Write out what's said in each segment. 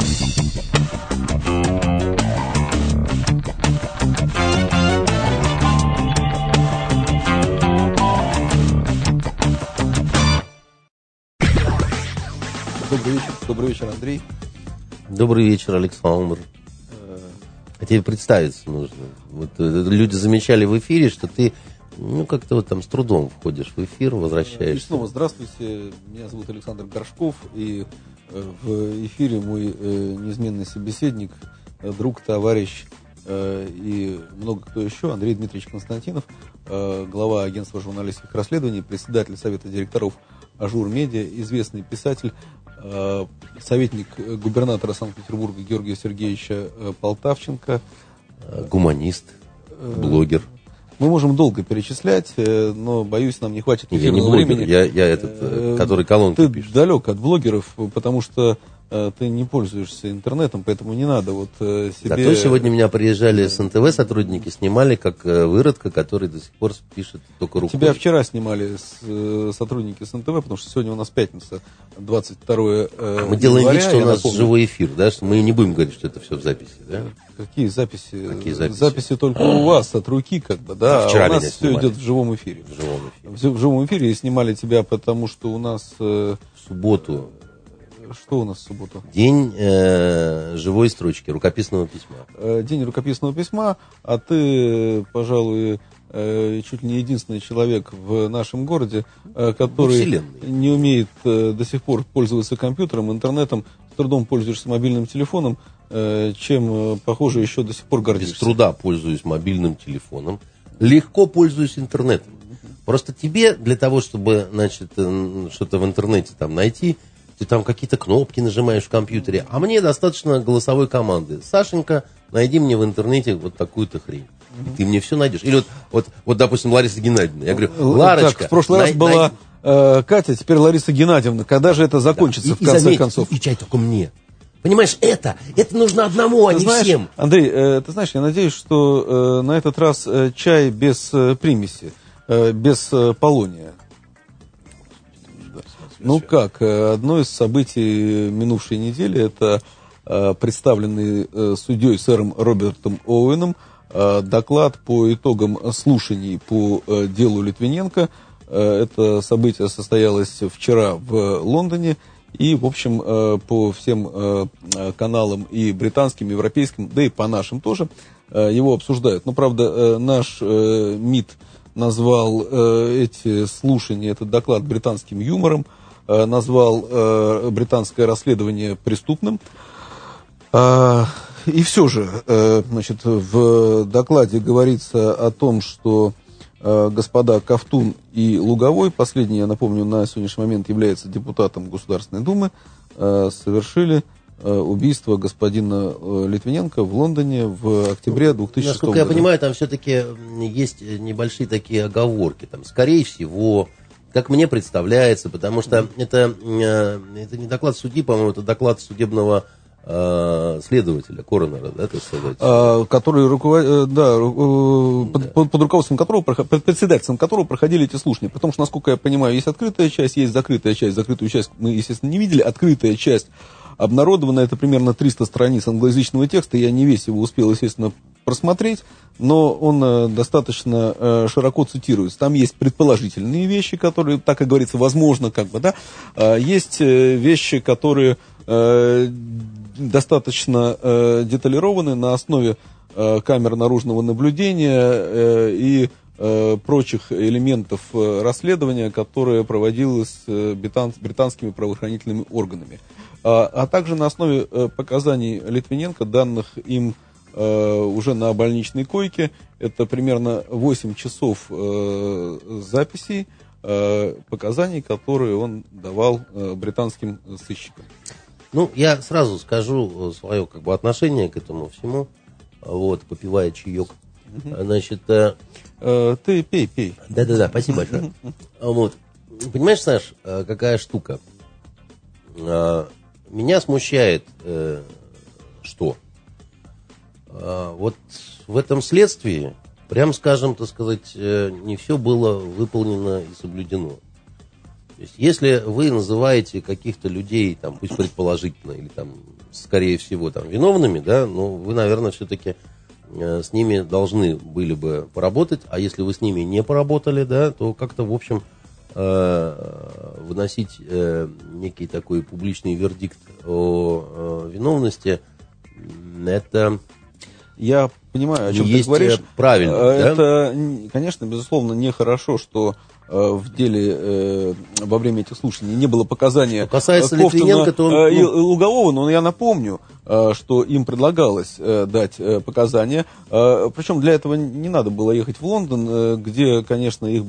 Добрый вечер, Андрей. Добрый вечер, Александр. А тебе представиться нужно. Вот, люди замечали в эфире, что ты как-то вот там с трудом входишь в эфир, возвращаешься. И снова здравствуйте. Меня зовут Александр Горшков. И в эфире мой неизменный собеседник, друг, товарищ и много кто еще, Андрей Дмитриевич Константинов, глава агентства журналистских расследований, председатель совета директоров Ажур Медиа, известный писатель, советник губернатора Санкт-Петербурга Георгия Сергеевича Полтавченко. Гуманист, блогер. Мы можем долго перечислять, но, боюсь, нам не хватит эфирного времени. Я этот, который колонки пишет. Ты далек от блогеров, потому что ты не пользуешься интернетом, поэтому не надо вот себе... Зато сегодня меня приезжали с НТВ сотрудники, снимали как выродка, который до сих пор пишет только рукой. Тебя вчера снимали сотрудники с НТВ, потому что сегодня у нас пятница, 22 Мы делаем вид, что у нас живой эфир, да, что мы не будем говорить, что это все в записи, да? Какие записи? Какие записи? Записи только у вас, от руки, как бы, да, вчера у нас меня все снимали. идет в живом эфире. В живом эфире. И снимали тебя, потому что у нас... В субботу. Что у нас в субботу? День живой строчки, рукописного письма. День рукописного письма, а ты, пожалуй, чуть ли не единственный человек в нашем городе, который не умеет до сих пор пользоваться компьютером, интернетом, с трудом пользуешься мобильным телефоном, чем, похоже, еще до сих пор гордишься. Без труда пользуюсь мобильным телефоном, легко пользуюсь интернетом. Просто тебе для того, чтобы, значит, что-то в интернете там найти, ты там какие-то кнопки нажимаешь в компьютере, а мне достаточно голосовой команды. Сашенька, найди мне в интернете вот такую-то хрень. И ты мне все найдешь. Или вот, допустим, Лариса Геннадьевна. Я говорю, Ларочка... Так, в прошлый раз была Катя, теперь Лариса Геннадьевна. Когда же это закончится, в конце концов? И чай только мне. Понимаешь, это нужно одному, а не всем. Андрей, ты знаешь, я надеюсь, что на этот раз чай без примеси, без полония. Ну как, одно из событий минувшей недели — это представленный судьей сэром Робертом Оуэном доклад по итогам слушаний по делу Литвиненко. Это событие состоялось вчера в Лондоне. И, в общем, по всем каналам и британским, и европейским, да и по нашим тоже, его обсуждают. Но, правда, наш МИД назвал эти слушания, этот доклад британским юмором, назвал британское расследование преступным. И все же, значит, в докладе говорится о том, что господа Ковтун и Луговой, последний, я напомню, на сегодняшний момент является депутатом Государственной Думы, совершили убийство господина Литвиненко в Лондоне в октябре 2006 года. Насколько я понимаю, там все-таки есть небольшие такие оговорки. Там, скорее всего, как мне представляется, потому что это не доклад судьи, по-моему, это доклад судебного следователя, коронера, да, так сказать? Который под руководством которого, под председательством которого проходили эти слушания. Потому что, насколько я понимаю, есть открытая часть, есть закрытая часть. Закрытую часть мы, естественно, не видели. Открытая часть обнародована, это примерно 300 страниц англоязычного текста. Я не весь его успел, естественно, просмотреть, но он достаточно широко цитируется. Там есть предположительные вещи, которые, так как говорится, возможно, как бы, да. Есть вещи, которые достаточно деталированы на основе камер наружного наблюдения и прочих элементов расследования, которое проводилось британскими правоохранительными органами. А также на основе показаний Литвиненко, данных им уже на больничной койке. Это примерно 8 часов записей, показаний, которые он давал британским сыщикам. Ну, я сразу скажу свое отношение к этому всему, вот, попивая чаек. Значит, ты пей. Да, спасибо большое. Вот. Понимаешь, Саш, какая штука? Меня смущает, что вот в этом следствии, прям скажем, так сказать, не все было выполнено и соблюдено. То есть, если вы называете каких-то людей, там, пусть предположительно, или там, скорее всего, там, виновными, да, ну, вы, наверное, все-таки с ними должны были бы поработать, а если вы с ними не поработали, да, то как-то, в общем, выносить некий такой публичный вердикт о виновности, это... Я понимаю, о чем ты говоришь. Правильно, это, конечно, безусловно, нехорошо, что в деле во время этих слушаний не было показания Ковтуна и Лугового, но я напомню, что им предлагалось дать показания. Причем для этого не надо было ехать в Лондон, где, конечно, их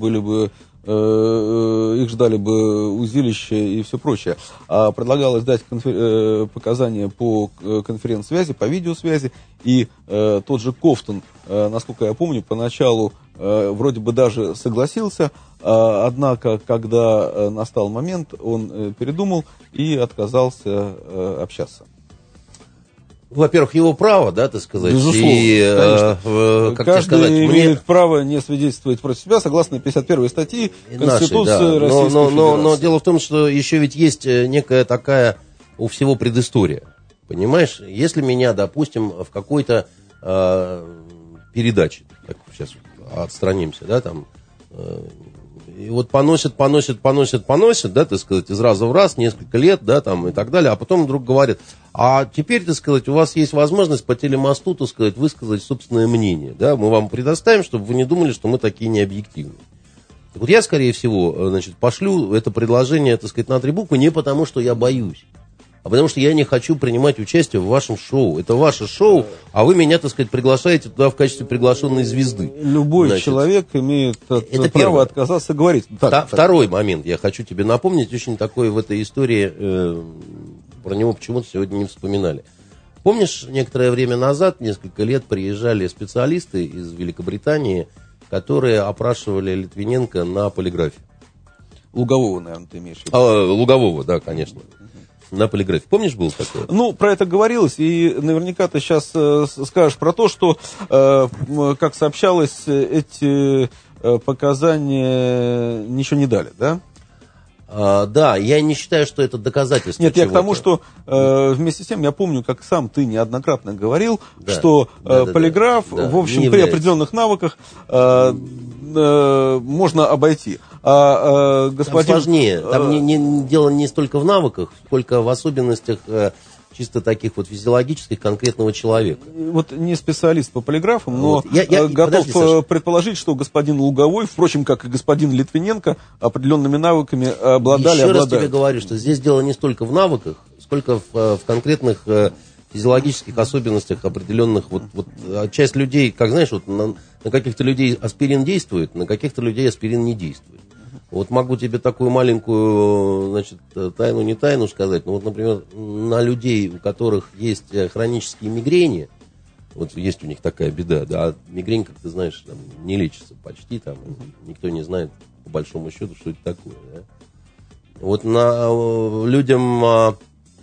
ждали бы узилища и все прочее. А предлагалось дать показания по конференц-связи, по видеосвязи. И тот же Ковтун, насколько я помню, поначалу вроде бы даже согласился, однако, когда настал момент, он передумал и отказался общаться. Во-первых, его право, да, так сказать. Безусловно, и, как каждый сказать, имеет право не свидетельствовать против себя, согласно 51 статьи Конституции Российской Федерации. Но дело в том, что еще ведь есть некая такая у всего предыстория. Понимаешь, если меня, допустим, в какой-то передаче, так сейчас отстранимся, да, там, и вот поносят, да, так сказать, из раза в раз, несколько лет, да, там, и так далее, а потом вдруг говорят, а теперь, так сказать, у вас есть возможность по телемосту, так сказать, высказать собственное мнение, да, мы вам предоставим, чтобы вы не думали, что мы такие необъективные. Так вот я, скорее всего, значит, пошлю это предложение, так сказать, на 3 буквы не потому, что я боюсь, а потому что я не хочу принимать участие в вашем шоу. Это ваше шоу, а вы меня, так сказать, приглашаете туда в качестве приглашенной звезды. Любой человек имеет право отказаться говорить. Второй момент я хочу тебе напомнить, очень такой в этой истории, про него почему-то сегодня не вспоминали. Помнишь, некоторое время назад, несколько лет, приезжали специалисты из Великобритании, которые опрашивали Литвиненко на полиграфе? Лугового, наверное, ты имеешь в виду. Лугового, да, конечно. На полиграфе. Помнишь, было такое? Ну, про это говорилось, и наверняка ты сейчас скажешь про то, что, как сообщалось, эти показания ничего не дали, да? Да, я не считаю, что это доказательство. Нет, я к тому, что вместе с тем, я помню, как сам ты неоднократно говорил, да, что полиграф, в общем, при определенных навыках можно обойти. Там сложнее. Там дело не столько в навыках, сколько в особенностях чисто таких вот физиологических конкретного человека. Вот не специалист по полиграфам, но вот. Я готов предположить, что господин Луговой, впрочем, как и господин Литвиненко, определенными навыками обладали. Еще раз тебе говорю, что здесь дело не столько в навыках, сколько в конкретных физиологических особенностях определенных. Вот часть людей, как знаешь, вот на каких-то людей аспирин действует, на каких-то людей аспирин не действует. Вот могу тебе такую маленькую, значит, тайну, не тайну сказать. Ну вот, например, на людей, у которых есть хронические мигрени, вот есть у них такая беда, да, а мигрень, как ты знаешь, там, не лечится почти, там, никто не знает, по большому счету, что это такое, да. Вот людям,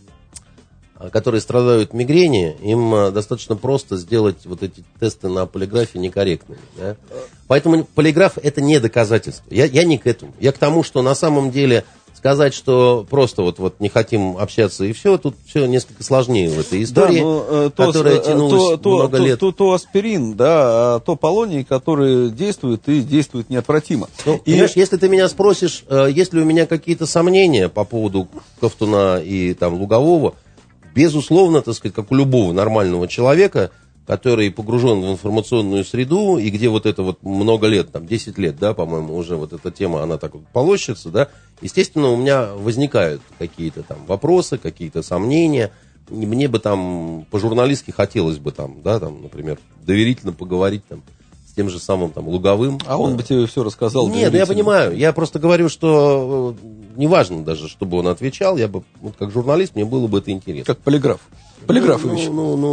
которые страдают мигрени, им достаточно просто сделать вот эти тесты на полиграфе некорректными. Да? Поэтому полиграф это не доказательство. Я не к этому. Я к тому, что на самом деле сказать, что просто вот не хотим общаться и все, тут все несколько сложнее в этой истории, да, которая тянулась много лет. То аспирин, да, а то полоний, который действует и действует неотвратимо. Ну, понимаешь, если ты меня спросишь, есть ли у меня какие-то сомнения по поводу Ковтуна и там Лугового, безусловно, так сказать, как у любого нормального человека, который погружен в информационную среду, и где вот это вот много лет, там 10 лет, да, по-моему, уже вот эта тема, она так вот полощется, да, естественно, у меня возникают какие-то там вопросы, какие-то сомнения, и мне бы там по-журналистски хотелось бы там, да, там, например, доверительно поговорить там с тем же самым там Луговым. А он бы тебе все рассказал? Нет, я понимаю, я просто говорю, что неважно даже, чтобы он отвечал, я бы, вот как журналист, мне было бы это интересно. Как полиграф. Полиграфович.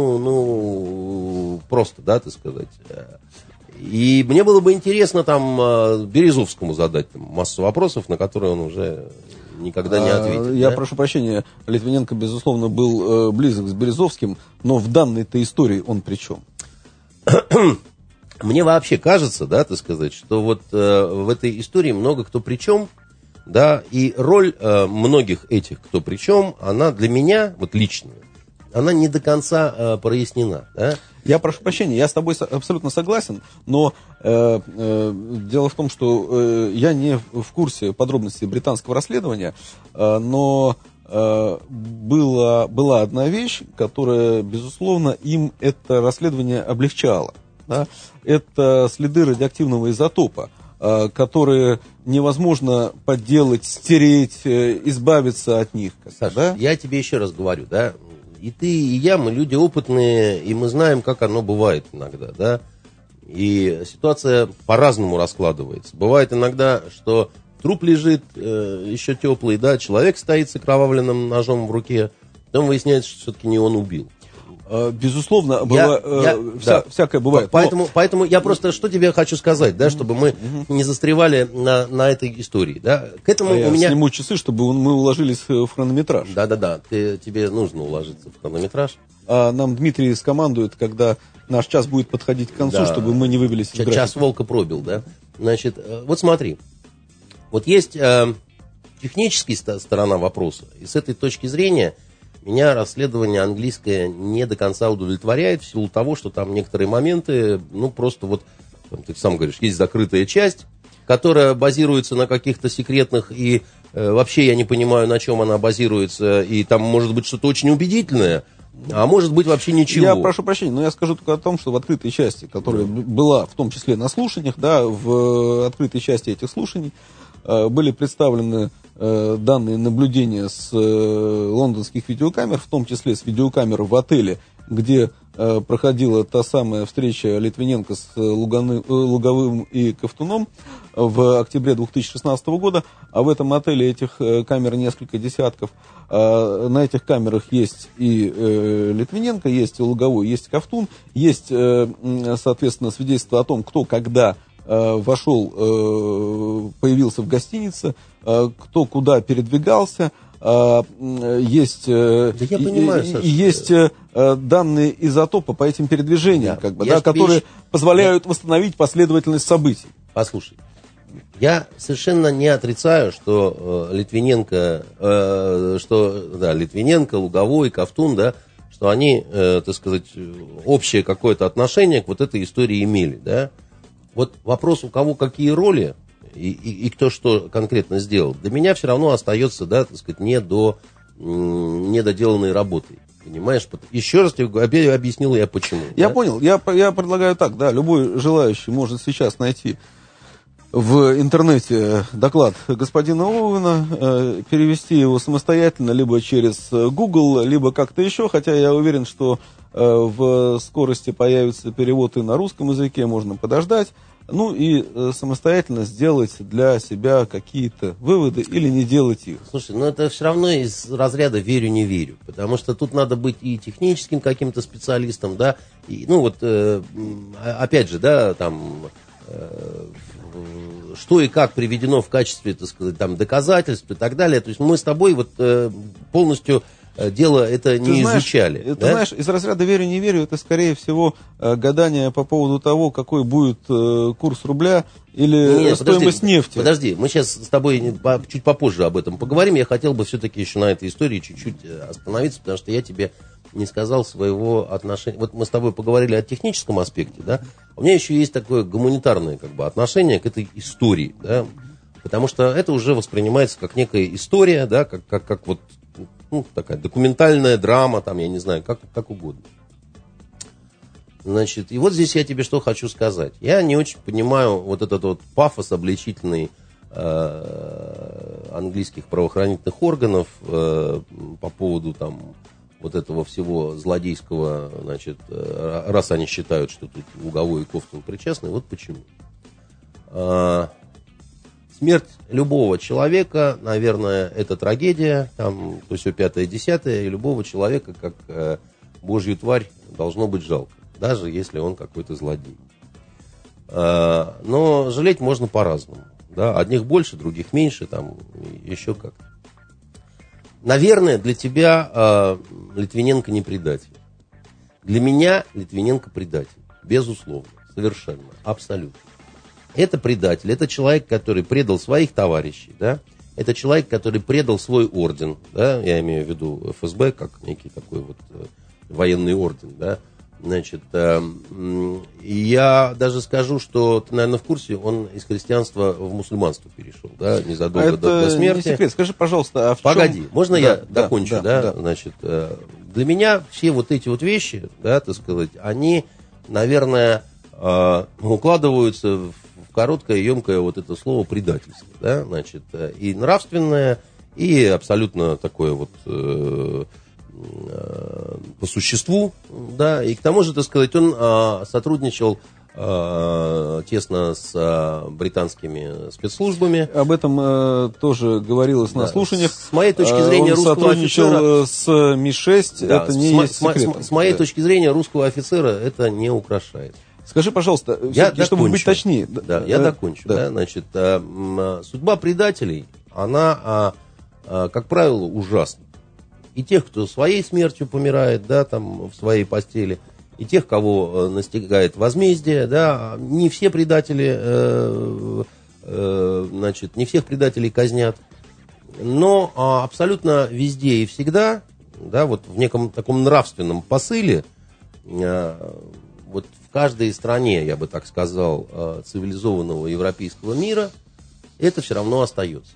Ну, просто, да, так сказать. И мне было бы интересно там Березовскому задать там, массу вопросов, на которые он уже никогда не ответит. Я прошу прощения, Литвиненко, безусловно, был близок с Березовским, но в данной-то истории он при чем? Мне вообще кажется, да, так сказать, что вот в этой истории много кто при чем, да, и роль многих этих, кто причем, она для меня, вот лично, она не до конца прояснена, да. Я прошу прощения, я с тобой абсолютно согласен, но дело в том, что я не в курсе подробностей британского расследования, но была одна вещь, которая, безусловно, им это расследование облегчала. Да? Это следы радиоактивного изотопа, которые невозможно подделать, стереть, избавиться от них. Саша, да? Я тебе еще раз говорю, да, и ты, и я, мы люди опытные, и мы знаем, как оно бывает иногда, да, и ситуация по-разному раскладывается. Бывает иногда, что труп лежит еще теплый, да, человек стоит с окровавленным ножом в руке, потом выясняется, что все-таки не он убил. Безусловно, всякое бывает. Поэтому я просто что тебе хочу сказать, да, чтобы мы не застревали на этой истории. Да. К этому у меня... сниму часы, чтобы мы уложились в хронометраж. Да, тебе нужно уложиться в хронометраж. А нам Дмитрий скомандует, когда наш час будет подходить к концу, чтобы мы не выбились из графика. Час волка пробил, да. Значит, вот смотри. Вот есть техническая сторона вопроса, и с этой точки зрения меня расследование английское не до конца удовлетворяет в силу того, что там некоторые моменты, ну, просто вот, ты сам говоришь, есть закрытая часть, которая базируется на каких-то секретных, и вообще я не понимаю, на чем она базируется, и там может быть что-то очень убедительное, а может быть вообще ничего. Я прошу прощения, но я скажу только о том, что в открытой части, которая была в том числе на слушаниях, да, в открытой части этих слушаний были представлены данные наблюдения с лондонских видеокамер, в том числе с видеокамер в отеле, где проходила та самая встреча Литвиненко с Луговым и Ковтуном в октябре 2016 года, а в этом отеле этих камер несколько десятков. На этих камерах есть и Литвиненко, есть и Луговой, есть Ковтун, есть, соответственно, свидетельство о том, кто когда вошел, появился в гостинице, кто куда передвигался, есть, есть данные изотопа по этим передвижениям, которые позволяют восстановить последовательность событий. Послушай, я совершенно не отрицаю, что Литвиненко, Литвиненко, Луговой, Ковтун, да, что они, так сказать, общее какое-то отношение к вот этой истории имели, да. Вот вопрос, у кого какие роли и кто что конкретно сделал, для меня все равно остается, да, так сказать, недоделанной работой. Понимаешь? Еще раз тебе объяснил я почему. Я понял. Я предлагаю так, да, любой желающий может сейчас найти в интернете доклад господина Оуэна, перевести его самостоятельно, либо через Google, либо как-то еще, хотя я уверен, что в скорости появится перевод и на русском языке, можно подождать, ну и самостоятельно сделать для себя какие-то выводы или не делать их. Слушай, ну это все равно из разряда верю-не верю, потому что тут надо быть и техническим каким-то специалистом, да, и, ну вот, опять же, да, там... что и как приведено в качестве, так сказать, там, доказательств и так далее. То есть мы с тобой вот полностью дело это не изучали. Ты знаешь, из разряда верю-не верю, это скорее всего гадание по поводу того, какой будет курс рубля или стоимость нефти. Подожди, мы сейчас с тобой чуть попозже об этом поговорим. Я хотел бы все-таки еще на этой истории чуть-чуть остановиться, потому что я тебе не сказал своего отношения. Вот мы с тобой поговорили о техническом аспекте, да? У меня еще есть такое гуманитарное как бы отношение к этой истории, да? Потому что это уже воспринимается как некая история, да, как вот, ну, такая документальная драма, там, я не знаю, как угодно. Значит, и вот здесь я тебе что хочу сказать. Я не очень понимаю вот этот вот пафос обличительный английских правоохранительных органов по поводу там вот этого всего злодейского, значит, раз они считают, что тут Луговой и Ковтун причастны, вот почему. Смерть любого человека, наверное, это трагедия, там, то все 5-10, и любого человека, как божью тварь, должно быть жалко, даже если он какой-то злодей. Но жалеть можно по-разному, да, одних больше, других меньше, там, еще как-то. Наверное, для тебя Литвиненко не предатель. Для меня Литвиненко предатель, безусловно, совершенно, абсолютно. Это предатель, это человек, который предал своих товарищей, да, это человек, который предал свой орден, да, я имею в виду ФСБ, как некий такой вот военный орден, да. Значит, я даже скажу, что ты, наверное, в курсе, он из христианства в мусульманство перешел, да, незадолго до смерти. Это не секрет. Скажи, пожалуйста, а в Погоди, чем... можно я докончу, да? Да. Значит, для меня все вот эти вот вещи, да, так сказать, они, наверное, укладываются в короткое, емкое вот это слово предательство, да, значит, и нравственное, и абсолютно такое вот... по существу, да, и к тому же, так сказать, он сотрудничал тесно с британскими спецслужбами. Об этом тоже говорилось на слушаниях. С моей точки зрения, он русского сотрудничал офицера... с Ми-6, да, это не есть секретом. С моей точки зрения, русского офицера это не украшает. Скажи, пожалуйста, чтобы быть точнее. Да, я докончу. Да. Значит, судьба предателей, она, как правило, ужасна. И тех, кто своей смертью помирает, да, там, в своей постели, и тех, кого настигает возмездие, да, не все предатели, значит, не всех предателей казнят, но абсолютно везде и всегда, да, вот в неком таком нравственном посыле, вот в каждой стране, я бы так сказал, цивилизованного европейского мира, это все равно остается.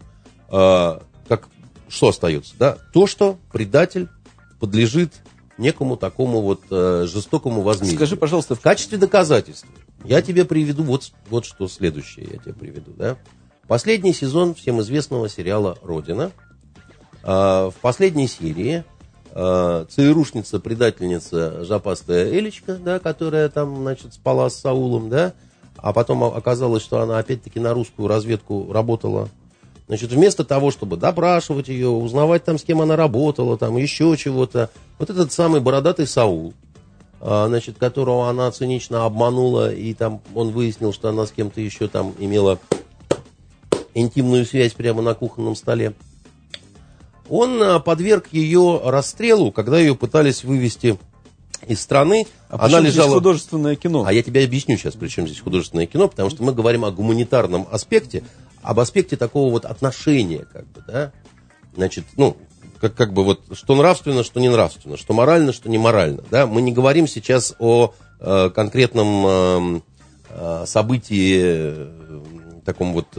Что остается? Да? То, что предатель подлежит некому такому вот жестокому возмездию. Скажи, пожалуйста, в качестве доказательства я тебе приведу вот что следующее я тебе приведу. Да? Последний сезон всем известного сериала «Родина». В последней серии ЦРУшница, предательница жопастая Элечка, да, которая там, значит, спала с Саулом, да, а потом оказалось, что она опять-таки на русскую разведку работала. Значит, вместо того, чтобы допрашивать ее, узнавать там, с кем она работала, там еще чего-то, вот этот самый бородатый Саул, значит, которого она цинично обманула, и там он выяснил, что она с кем-то еще там имела интимную связь прямо на кухонном столе, он подверг ее расстрелу, когда ее пытались вывести из страны. Она лежала... здесь художественное кино? А я тебе объясню сейчас, при чем здесь художественное кино, потому что мы говорим о гуманитарном аспекте, об аспекте такого вот отношения, как бы, да, значит, ну, как бы вот, что нравственно, что не нравственно, что морально, что не морально, да, мы не говорим сейчас о конкретном событии, таком вот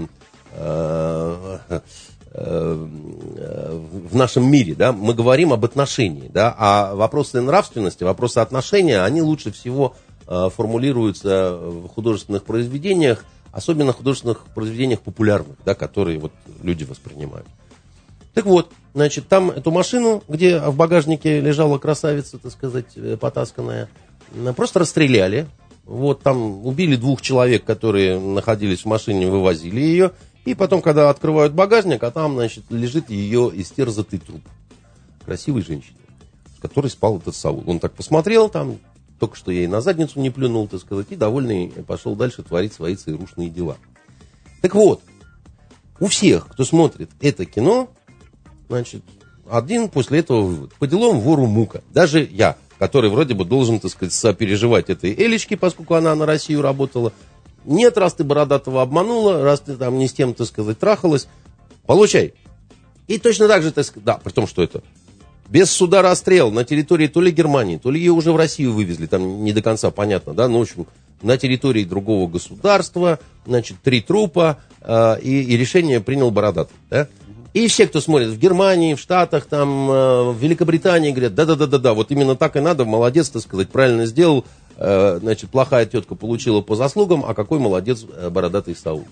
в нашем мире, да, мы говорим об отношении, да, а вопросы нравственности, вопросы отношения, они лучше всего формулируются в художественных произведениях, особенно в художественных произведениях популярных, да, которые вот люди воспринимают. Так вот, значит, там эту машину, где в багажнике лежала красавица, так сказать, потасканная, просто расстреляли. Вот там убили 2 человек, которые находились в машине, вывозили ее. И потом, когда открывают багажник, а там, значит, лежит ее истерзатый труп красивой женщины, с которой спал этот Саул. Он так посмотрел там, только что ей на задницу не плюнул, так сказать, и довольный пошел дальше творить свои ЦРУшные дела. Так вот, у всех, кто смотрит это кино, значит, один после этого вывод. По делам вору мука. Даже я, который вроде бы должен, так сказать, сопереживать этой Элечке, поскольку она на Россию работала. Нет, раз ты бородатого обманула, раз ты там не с тем, так сказать, трахалась, получай. И точно так же, так сказать, да, при том, что это без суда расстрел на территории то ли Германии, то ли ее уже в Россию вывезли, там не до конца понятно, да, ну, в общем, на территории другого государства, значит, 3 трупа, и решение принял бородатый, да. И все, кто смотрит в Германии, в Штатах, там, в Великобритании, говорят, да, вот именно так и надо, молодец, так сказать, правильно сделал, значит, плохая тетка получила по заслугам, а какой молодец бородатый Саул.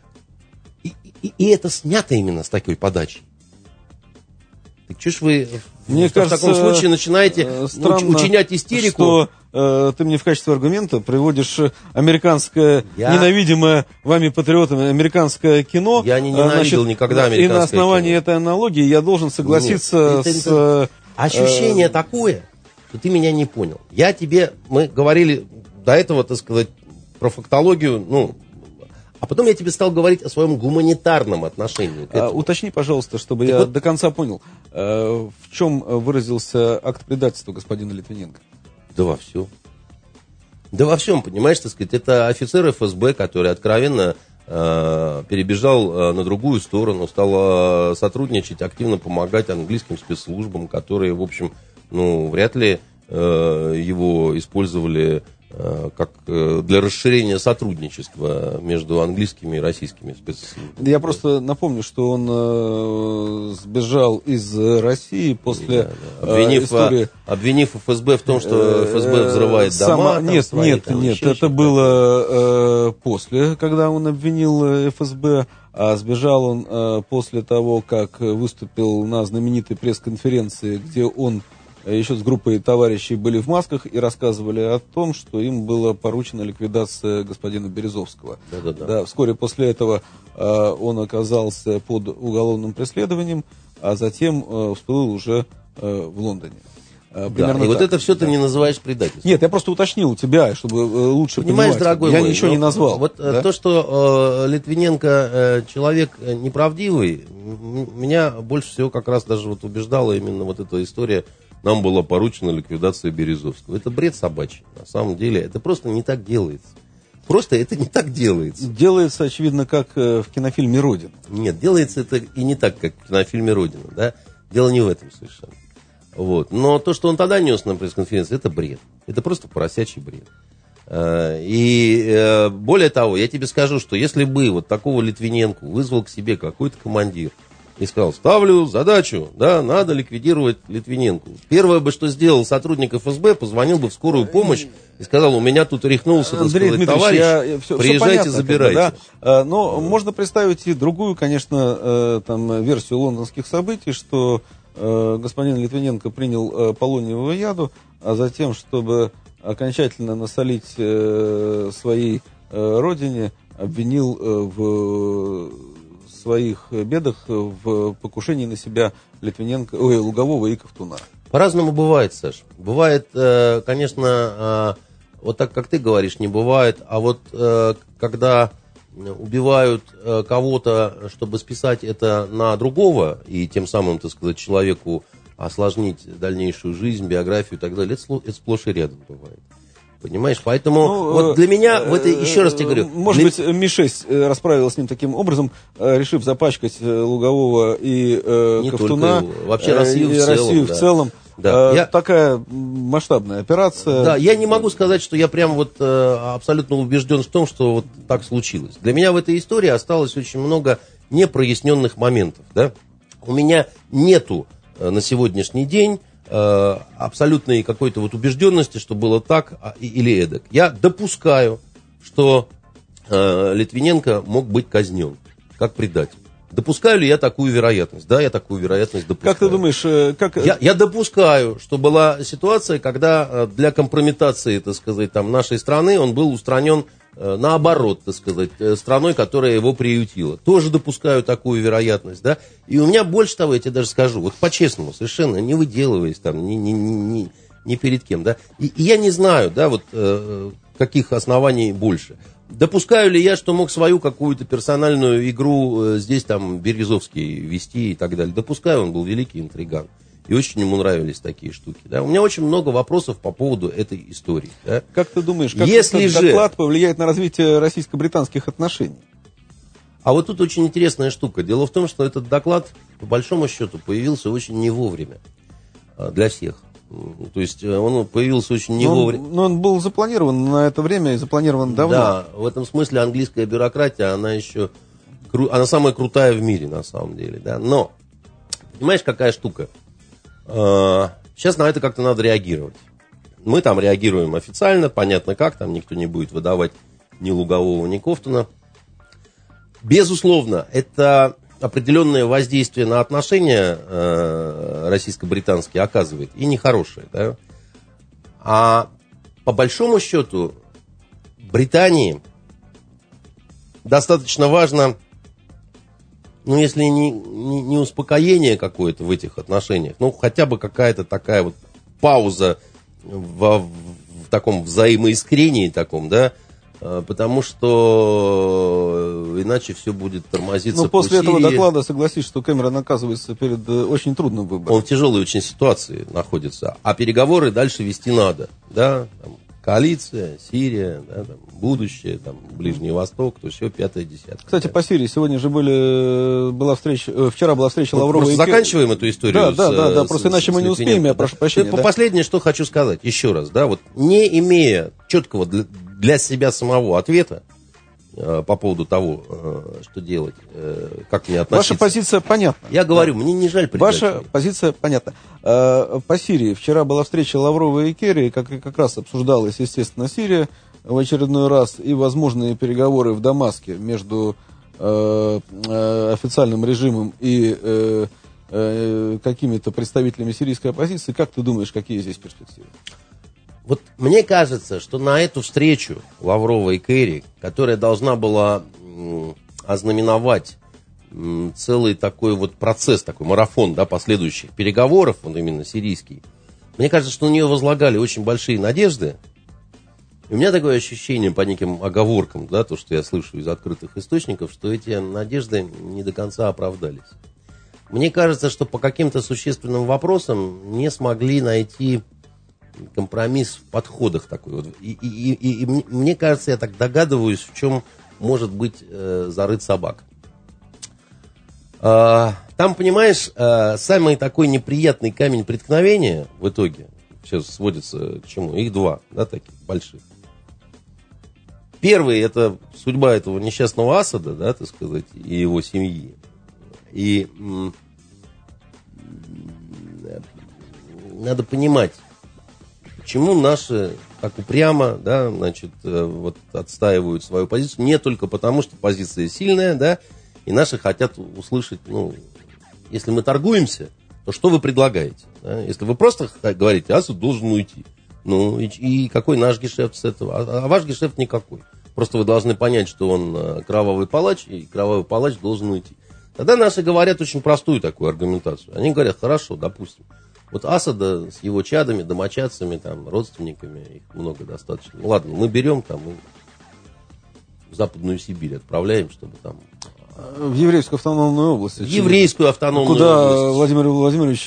И это снято именно с такой подачей. Так что ж вы в таком случае начинаете учинять истерику? Что ты мне в качестве аргумента приводишь американское, ненавидимое вами патриотами, американское кино. Я не ненавидел никогда американское кино. И на основании этой аналогии я должен согласиться с... Ощущение такое, что ты меня не понял. Мы говорили до этого, так сказать, про фактологию, ну... А потом я тебе стал говорить о своем гуманитарном отношении к этому. Уточни, пожалуйста, чтобы я до конца понял, в чем выразился акт предательства господина Литвиненко? Да во всем. Да во всем, понимаешь, так сказать, это офицер ФСБ, который откровенно перебежал на другую сторону, стал сотрудничать, активно помогать английским спецслужбам, которые, в общем, вряд ли его использовали как для расширения сотрудничества между английскими и российскими спецслужбами. Я просто напомню, что он сбежал из России после истории... Обвинив ФСБ в том, что ФСБ взрывает дома. Нет, это было после, когда он обвинил ФСБ, а сбежал он после того, как выступил на знаменитой пресс-конференции, где он еще с группой товарищей были в масках и рассказывали о том, что им была поручена ликвидация господина Березовского. Да, вскоре после этого он оказался под уголовным преследованием, а затем всплыл уже в Лондоне. И вот это все ты не называешь предательством. Нет, я просто уточнил у тебя, чтобы лучше понимаешь, понимать. Дорогой я мой, ничего не назвал. Вот да? То, что Литвиненко человек неправдивый, меня больше всего как раз даже вот убеждала именно вот эта история. Нам была поручена ликвидация Березовского. Это бред собачий. На самом деле, это просто не так делается. Просто это не так делается. Делается, очевидно, как в кинофильме «Родина». Нет, делается это и не так, как в кинофильме «Родина». Да? Дело не в этом совершенно. Вот. Но то, что он тогда нес на пресс-конференции, это бред. Это просто поросячий бред. И более того, я тебе скажу, что если бы вот такого Литвиненко вызвал к себе какой-то командир и сказал, ставлю задачу, да, надо ликвидировать Литвиненко. Первое бы, что сделал сотрудник ФСБ, позвонил бы в скорую помощь и сказал, у меня тут рехнулся, Андрей Дмитриевич, товарищ, приезжайте, понятно, забирайте. Да? Но можно представить и другую, конечно, версию лондонских событий, что господин Литвиненко принял полониевую яду, а затем, чтобы окончательно насолить своей родине, обвинил в своих бедах в покушении на себя Лугового и Ковтуна. По-разному бывает, Саш. Бывает, конечно, вот так, как ты говоришь, не бывает. А вот когда убивают кого-то, чтобы списать это на другого, и тем самым, так сказать, человеку осложнить дальнейшую жизнь, биографию и так далее, это сплошь и рядом бывает. Понимаешь? Поэтому вот для меня, вот еще раз тебе говорю... Может быть, Ми-6 расправилась с ним таким образом, решив запачкать Лугового и Ковтуна, вообще Россию в целом. Да. Такая масштабная операция. Да, я не могу сказать, что я прям вот абсолютно убежден в том, что вот так случилось. Для меня в этой истории осталось очень много непроясненных моментов. Да? У меня нету на сегодняшний день абсолютной какой-то вот убежденности, что было так или эдак. Я допускаю, что Литвиненко мог быть казнен как предатель. Допускаю ли я такую вероятность? Да, я такую вероятность допускаю. Как ты думаешь, Я допускаю, что была ситуация, когда для компрометации, так сказать, нашей страны он был устранен наоборот, так сказать, страной, которая его приютила. Тоже допускаю такую вероятность, да. И у меня больше того, я тебе даже скажу, вот по-честному, совершенно не выделываясь ни перед кем, да. И я не знаю, да, вот каких оснований больше. Допускаю ли я, что мог свою какую-то персональную игру здесь Березовский вести и так далее? Допускаю, он был великий интриган. И очень ему нравились такие штуки. Да? У меня очень много вопросов по поводу этой истории. Да? Как ты думаешь, как этот доклад повлияет на развитие российско-британских отношений? А вот тут очень интересная штука. Дело в том, что этот доклад, по большому счету, появился очень не вовремя для всех. То есть он появился очень не вовремя. Но он был запланирован на это время и запланирован давно. Да, в этом смысле английская бюрократия, она самая крутая в мире на самом деле. Да? Но, понимаешь, какая штука? Сейчас на это как-то надо реагировать. Мы реагируем официально, понятно как, никто не будет выдавать ни Лугового, ни Ковтуна. Безусловно, это определенное воздействие на отношения российско-британские оказывает, и нехорошее. Да? А по большому счету Британии достаточно важно, если не успокоение какое-то в этих отношениях, хотя бы какая-то такая вот пауза в таком взаимоискрении таком, да, потому что иначе все будет тормозиться. Но после этого доклада согласись, что Кэмерон оказывается перед очень трудным выбором. Он в тяжелой очень ситуации находится, а переговоры дальше вести надо, да, коалиция, Сирия, да, там, будущее, там, Ближний Восток, то все 5-10. Кстати, по Сирии сегодня же вчера была встреча Лаврова и Керри. Заканчиваем эту историю. Да, просто иначе мы не успеем, я прошу прощения. Последнее, что хочу сказать, еще раз, да, вот не имея четкого для себя самого ответа по поводу того, что делать, как мне относиться. Ваша позиция понятна. Я говорю, мне не жаль предателей. Ваша позиция понятна. По Сирии вчера была встреча Лаврова и Керри, как раз обсуждалась, естественно, Сирия в очередной раз и возможные переговоры в Дамаске между официальным режимом и какими-то представителями сирийской оппозиции. Как ты думаешь, какие здесь перспективы? Вот мне кажется, что на эту встречу Лаврова и Керри, которая должна была ознаменовать целый такой вот процесс, такой марафон, да, последующих переговоров, он именно сирийский, мне кажется, что на нее возлагали очень большие надежды. И у меня такое ощущение по неким оговоркам, да, то, что я слышу из открытых источников, что эти надежды не до конца оправдались. Мне кажется, что по каким-то существенным вопросам не смогли найти компромисс в подходах такой вот. И мне кажется, я так догадываюсь, в чем может быть зарыт собак. Там, понимаешь, самый такой неприятный камень преткновения в итоге сейчас сводится к чему? Их два, да, таких больших. Первый — это судьба этого несчастного Асада, да, так сказать, и его семьи. И надо понимать, почему наши так упрямо, да, значит, вот отстаивают свою позицию, не только потому, что позиция сильная, да, и наши хотят услышать, ну, если мы торгуемся, то что вы предлагаете? Да? Если вы просто говорите, Асад должен уйти, ну, и какой наш гешефт с этого? А ваш гешефт никакой. Просто вы должны понять, что он кровавый палач, и кровавый палач должен уйти. Тогда наши говорят очень простую такую аргументацию. Они говорят, хорошо, допустим, вот Асада с его чадами, домочадцами, там, родственниками, их много достаточно. Ну, ладно, мы берем там и в Западную Сибирь отправляем, чтобы там... В еврейскую автономную область. Еврейскую автономную куда область. Владимир Владимирович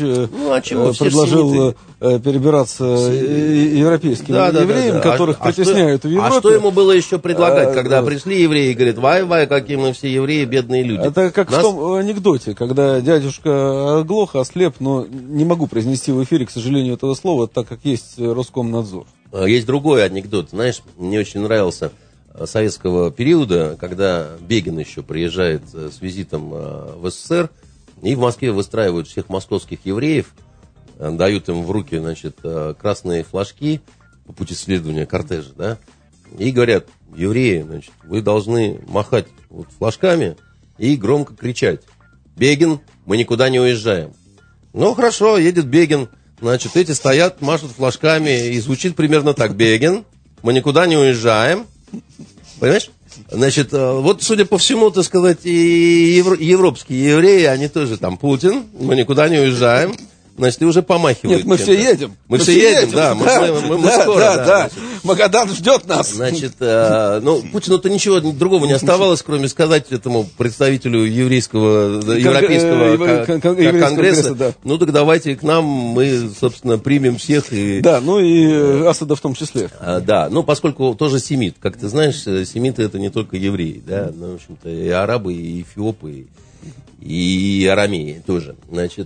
предложил перебираться европейским евреям, которых притесняют в Европе. А что ему было еще предлагать, когда пришли евреи и говорят, вай-вай, какие мы все евреи, бедные люди. Это как в том анекдоте, когда дядюшка оглох, ослеп, но не могу произнести в эфире, к сожалению, этого слова, так как есть Роскомнадзор. Есть другой анекдот, знаешь, мне очень нравился советского периода, когда Бегин еще приезжает с визитом в СССР, и в Москве выстраивают всех московских евреев, дают им в руки, значит, красные флажки по пути следования кортежа, да, и говорят, евреи, значит, вы должны махать вот флажками и громко кричать: Бегин, мы никуда не уезжаем. Ну, хорошо, едет Бегин, значит, эти стоят, машут флажками, и звучит примерно так: Бегин, мы никуда не уезжаем. Понимаешь? Значит, вот, судя по всему, так сказать, и европейские евреи, они тоже там, Путин, мы никуда не уезжаем. Значит, и уже помахивают. Нет, мы все едем. Мы все едем, да. Мы скоро. Да. Магадан ждет нас. Значит, ну, Путину-то ничего другого не оставалось, кроме сказать этому представителю Европейского конгресса, да. Ну, так давайте к нам, мы, собственно, примем всех. Да, ну и Асада в том числе. Да, ну, поскольку тоже семит. Как ты знаешь, семиты — это не только евреи, да, ну, в общем-то, и арабы, и эфиопы, и арамеи тоже. Значит,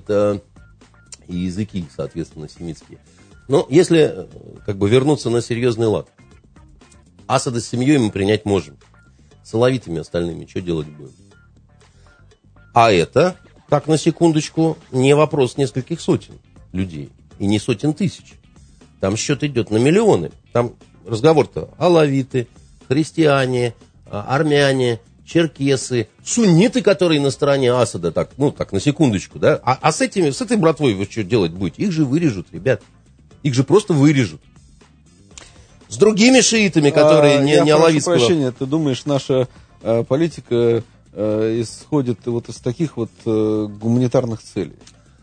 и языки, соответственно, семитские. Но если как бы вернуться на серьезный лад, Асада с семьей мы принять можем. С алавитами остальными что делать будем? А это, так на секундочку, не вопрос нескольких сотен людей. И не сотен тысяч. Там счет идет на миллионы. Там разговор-то алавиты, христиане, армяне, черкесы, сунниты, которые на стороне Асада, так, ну, так, на секундочку, да, а с этой братвой вы что делать будете? Их же вырежут, ребят, их же просто вырежут. С другими шиитами, которые не алавитского. Прошу прощения, ты думаешь, наша политика исходит вот из таких вот гуманитарных целей?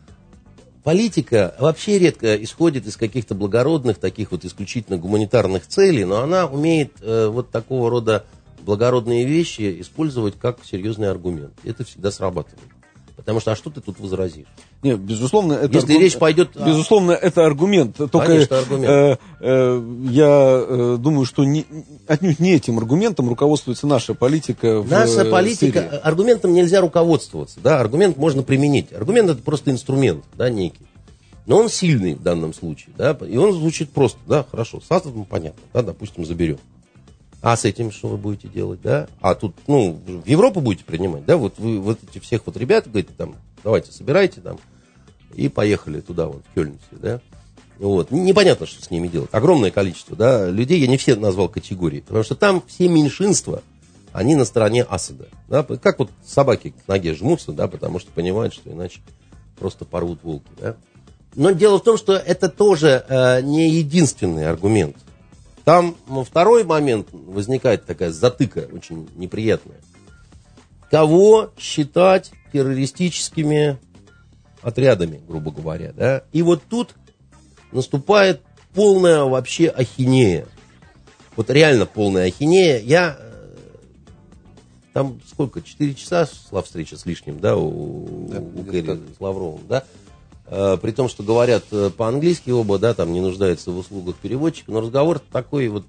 Политика вообще редко исходит из каких-то благородных, таких вот исключительно гуманитарных целей, но она умеет вот такого рода благородные вещи использовать как серьезный аргумент. Это всегда срабатывает. Потому что, а что ты тут возразишь? Нет, безусловно, это если речь пойдет... Безусловно, это аргумент. Только конечно, аргумент. Я думаю, что отнюдь не этим аргументом руководствуется наша политика. Наша политика... Сирии. Аргументом нельзя руководствоваться. Да? Аргумент можно применить. Аргумент — это просто инструмент, да, некий. Но он сильный в данном случае. Да? И он звучит просто. Да, хорошо, с атомом понятно. Да, допустим, заберем. А с этим что вы будете делать, да? А тут, в Европу будете принимать, да? Вот вы вот эти всех вот ребят, говорите, там, давайте, собирайте там, и поехали туда, вот, в Кёльн, да? Вот. Непонятно, что с ними делать. Огромное количество, да, людей, я не все назвал категории, потому что там все меньшинства, они на стороне Асада, да? Как вот собаки к ноге жмутся, да, потому что понимают, что иначе просто порвут волки, да? Но дело в том, что это тоже не единственный аргумент. Там второй момент возникает такая затыка очень неприятная. Кого считать террористическими отрядами, грубо говоря, да? И вот тут наступает полная вообще ахинея. Вот реально полная ахинея. Там сколько? 4 часа шла встреча с лишним, да, у Керри с Лавровым, да? При том, что говорят по-английски оба, да, там не нуждаются в услугах переводчика, но разговор такой вот,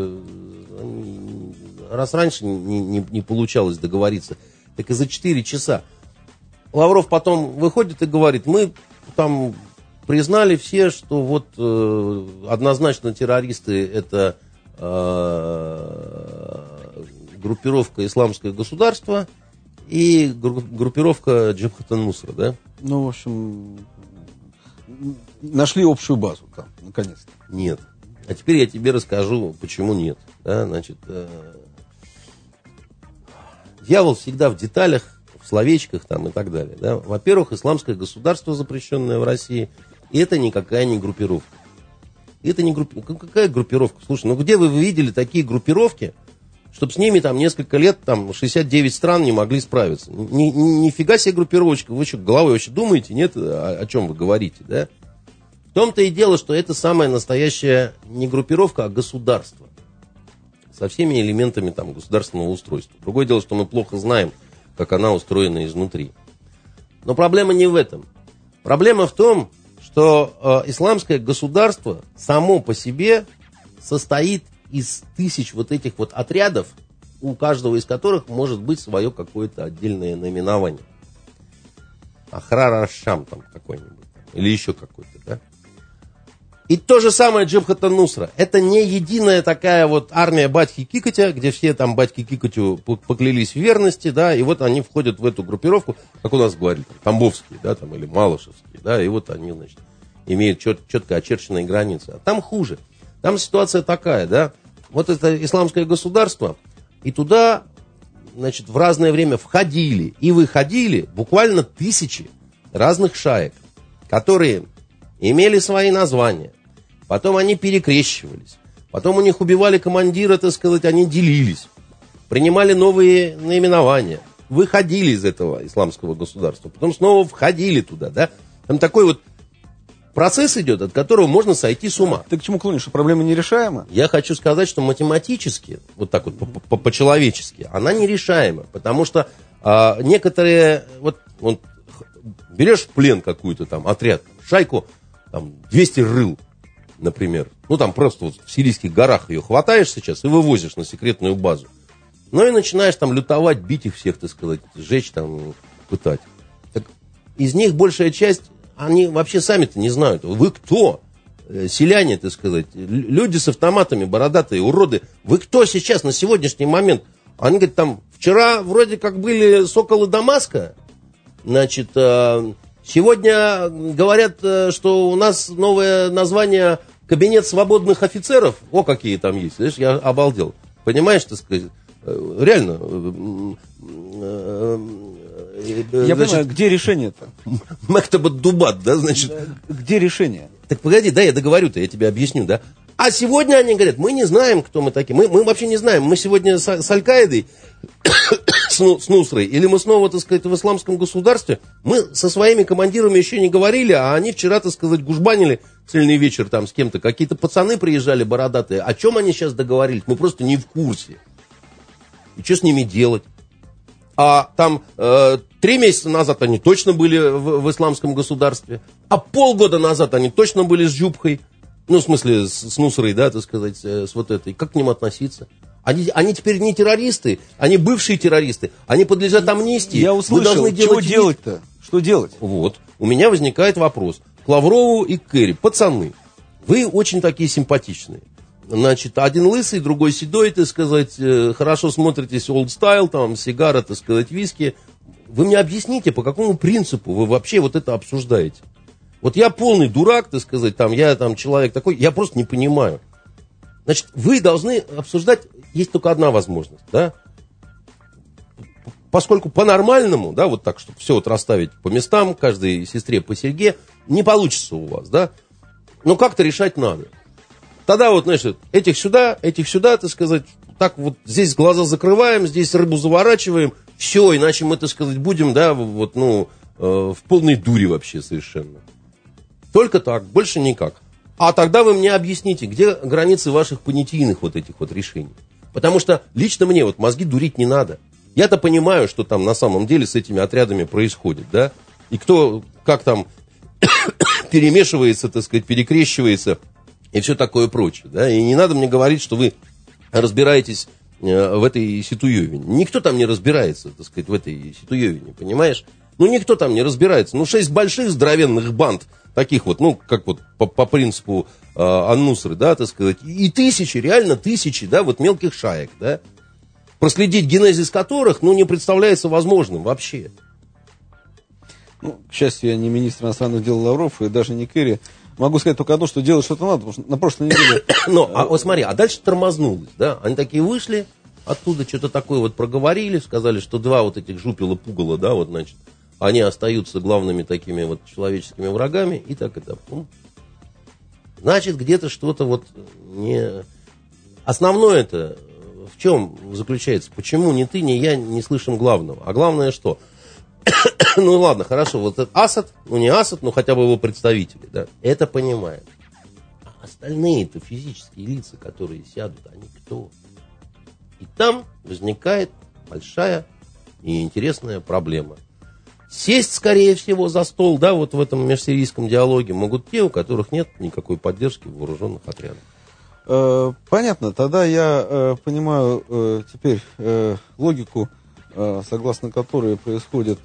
раз раньше не получалось договориться, так и за 4 часа. Лавров потом выходит и говорит, мы там признали все, что вот однозначно террористы — это группировка «Исламское государство» и группировка Джабхат ан-Нусра, да? В общем... Нашли общую базу там, наконец-то. Нет. А теперь я тебе расскажу, почему нет. Да, значит, дьявол всегда в деталях, в словечках там и так далее. Да. Во-первых, исламское государство, запрещенное в России, это никакая не группировка. Это не какая группировка? Слушай, где вы видели такие группировки, чтобы с ними там несколько лет, там 69 стран не могли справиться? Нифига себе группировочка. Вы что, головой вообще думаете? Нет? О чем вы говорите, да? В том-то и дело, что это самая настоящая не группировка, а государство. Со всеми элементами там государственного устройства. Другое дело, что мы плохо знаем, как она устроена изнутри. Но проблема не в этом. Проблема в том, что исламское государство само по себе состоит из тысяч вот этих вот отрядов, у каждого из которых может быть свое какое-то отдельное наименование. Ахрар аш-Шам там какой-нибудь. Или еще какой-то, да? И то же самое Джабхат ан-Нусра. Это не единая такая вот армия батьки Кикотя, где все там батьки Кикотю поклялись в верности, да, и вот они входят в эту группировку, как у нас говорили, Тамбовские, да, там, или Малышевские, да, и вот они, значит, имеют четко очерченные границы. А там хуже. Там ситуация такая, да, вот это исламское государство, и туда, значит, в разное время входили и выходили буквально тысячи разных шаек, которые имели свои названия, потом они перекрещивались, потом у них убивали командира, так сказать, они делились, принимали новые наименования, выходили из этого исламского государства, потом снова входили туда, да, там такой вот процесс идет, от которого можно сойти с ума. Ты к чему клонишь, что проблема нерешаема? Я хочу сказать, что математически, вот так вот по-человечески, она нерешаема, потому что некоторые, вот берешь в плен какую-то там отряд, шайку, там 200 рыл, например, там просто вот в Сирийских горах ее хватаешь сейчас и вывозишь на секретную базу. Ну и начинаешь там лютовать, бить их всех, так сказать, сжечь там, пытать. Так из них большая часть, они вообще сами-то не знают. Вы кто? Селяне, так сказать, люди с автоматами, бородатые, уроды. Вы кто сейчас на сегодняшний момент? Они говорят, там, вчера вроде как были соколы Дамаска, значит, сегодня говорят, что у нас новое название «Кабинет свободных офицеров». О, какие там есть. Знаешь, я обалдел. Понимаешь, так сказать, реально. Я понимаю, где решение-то? Мектабат Дубат, да, значит. Где решение? Так погоди, да, я договорю-то, я тебе объясню, да. А сегодня они говорят, мы не знаем, кто мы такие. Мы вообще не знаем, мы сегодня с Аль-Каидой, с Нусрой, или мы снова, так сказать, в исламском государстве. Мы со своими командирами еще не говорили, а они вчера, так сказать, гужбанили цельный вечер там с кем-то. Какие-то пацаны приезжали бородатые. О чем они сейчас договорились? Мы просто не в курсе. И что с ними делать? А там 3 месяца назад они точно были в исламском государстве, а полгода назад они точно были с Джубхой, ну, в смысле, с Нусрой, да, так сказать, с вот этой. Как к ним относиться? Они теперь не террористы, они бывшие террористы, они подлежат амнистии. Я услышал, чего делать-то? Что делать? Вот, у меня возникает вопрос к Лаврову и к Керри. Пацаны, вы очень такие симпатичные. Значит, один лысый, другой седой, так сказать, хорошо смотритесь, old style, там, сигара, так сказать, виски. Вы мне объясните, по какому принципу вы вообще вот это обсуждаете? Вот я полный дурак, так сказать, там, я там человек такой, я просто не понимаю. Значит, вы должны обсуждать, есть только одна возможность, да? Поскольку по-нормальному, да, вот так, чтобы все вот расставить по местам, каждой сестре по серьге, не получится у вас, да? Но как-то решать надо. Тогда вот, знаешь, этих сюда, так сказать, так вот здесь глаза закрываем, здесь рыбу заворачиваем, все, иначе мы, так сказать, будем, да, вот, ну, в полной дуре вообще совершенно. Только так, больше никак. А тогда вы мне объясните, где границы ваших понятийных вот этих вот решений. Потому что лично мне вот мозги дурить не надо. Я-то понимаю, что там на самом деле с этими отрядами происходит, да, и кто, как там перемешивается, так сказать, перекрещивается и все такое прочее, да, и не надо мне говорить, что вы разбираетесь в этой ситуевине. Никто там не разбирается, так сказать, в этой ситуевине, понимаешь? Ну, никто там не разбирается. Ну, 6 больших здоровенных банд, таких вот, ну, как вот по принципу Ан-Нусры, да, так сказать, и тысячи, реально тысячи, да, вот мелких шаек, да, проследить генезис которых, ну, не представляется возможным вообще. Ну, к счастью, я не министр иностранных дел Лавров и даже не Керри. Могу сказать только одно, что делать что-то надо, потому что на прошлой неделе... Ну, а вот смотри, а дальше тормознулось, да? Они такие вышли оттуда, что-то такое вот проговорили, сказали, что 2 вот этих жупила-пугала, да, вот, значит, они остаются главными такими вот человеческими врагами, и так это. Ну, значит, где-то что-то вот не... Основное-то в чем заключается? Почему ни ты, ни я не слышим главного? А главное что? Ну ладно, хорошо, вот этот Асад, ну не Асад, но хотя бы его представители, да, это понимают. А остальные-то физические лица, которые сядут, они кто? И там возникает большая и интересная проблема. Сесть, скорее всего, за стол, да, вот в этом межсирийском диалоге могут те, у которых нет никакой поддержки в вооруженных отрядах. Понятно, тогда я понимаю теперь логику, согласно которой происходит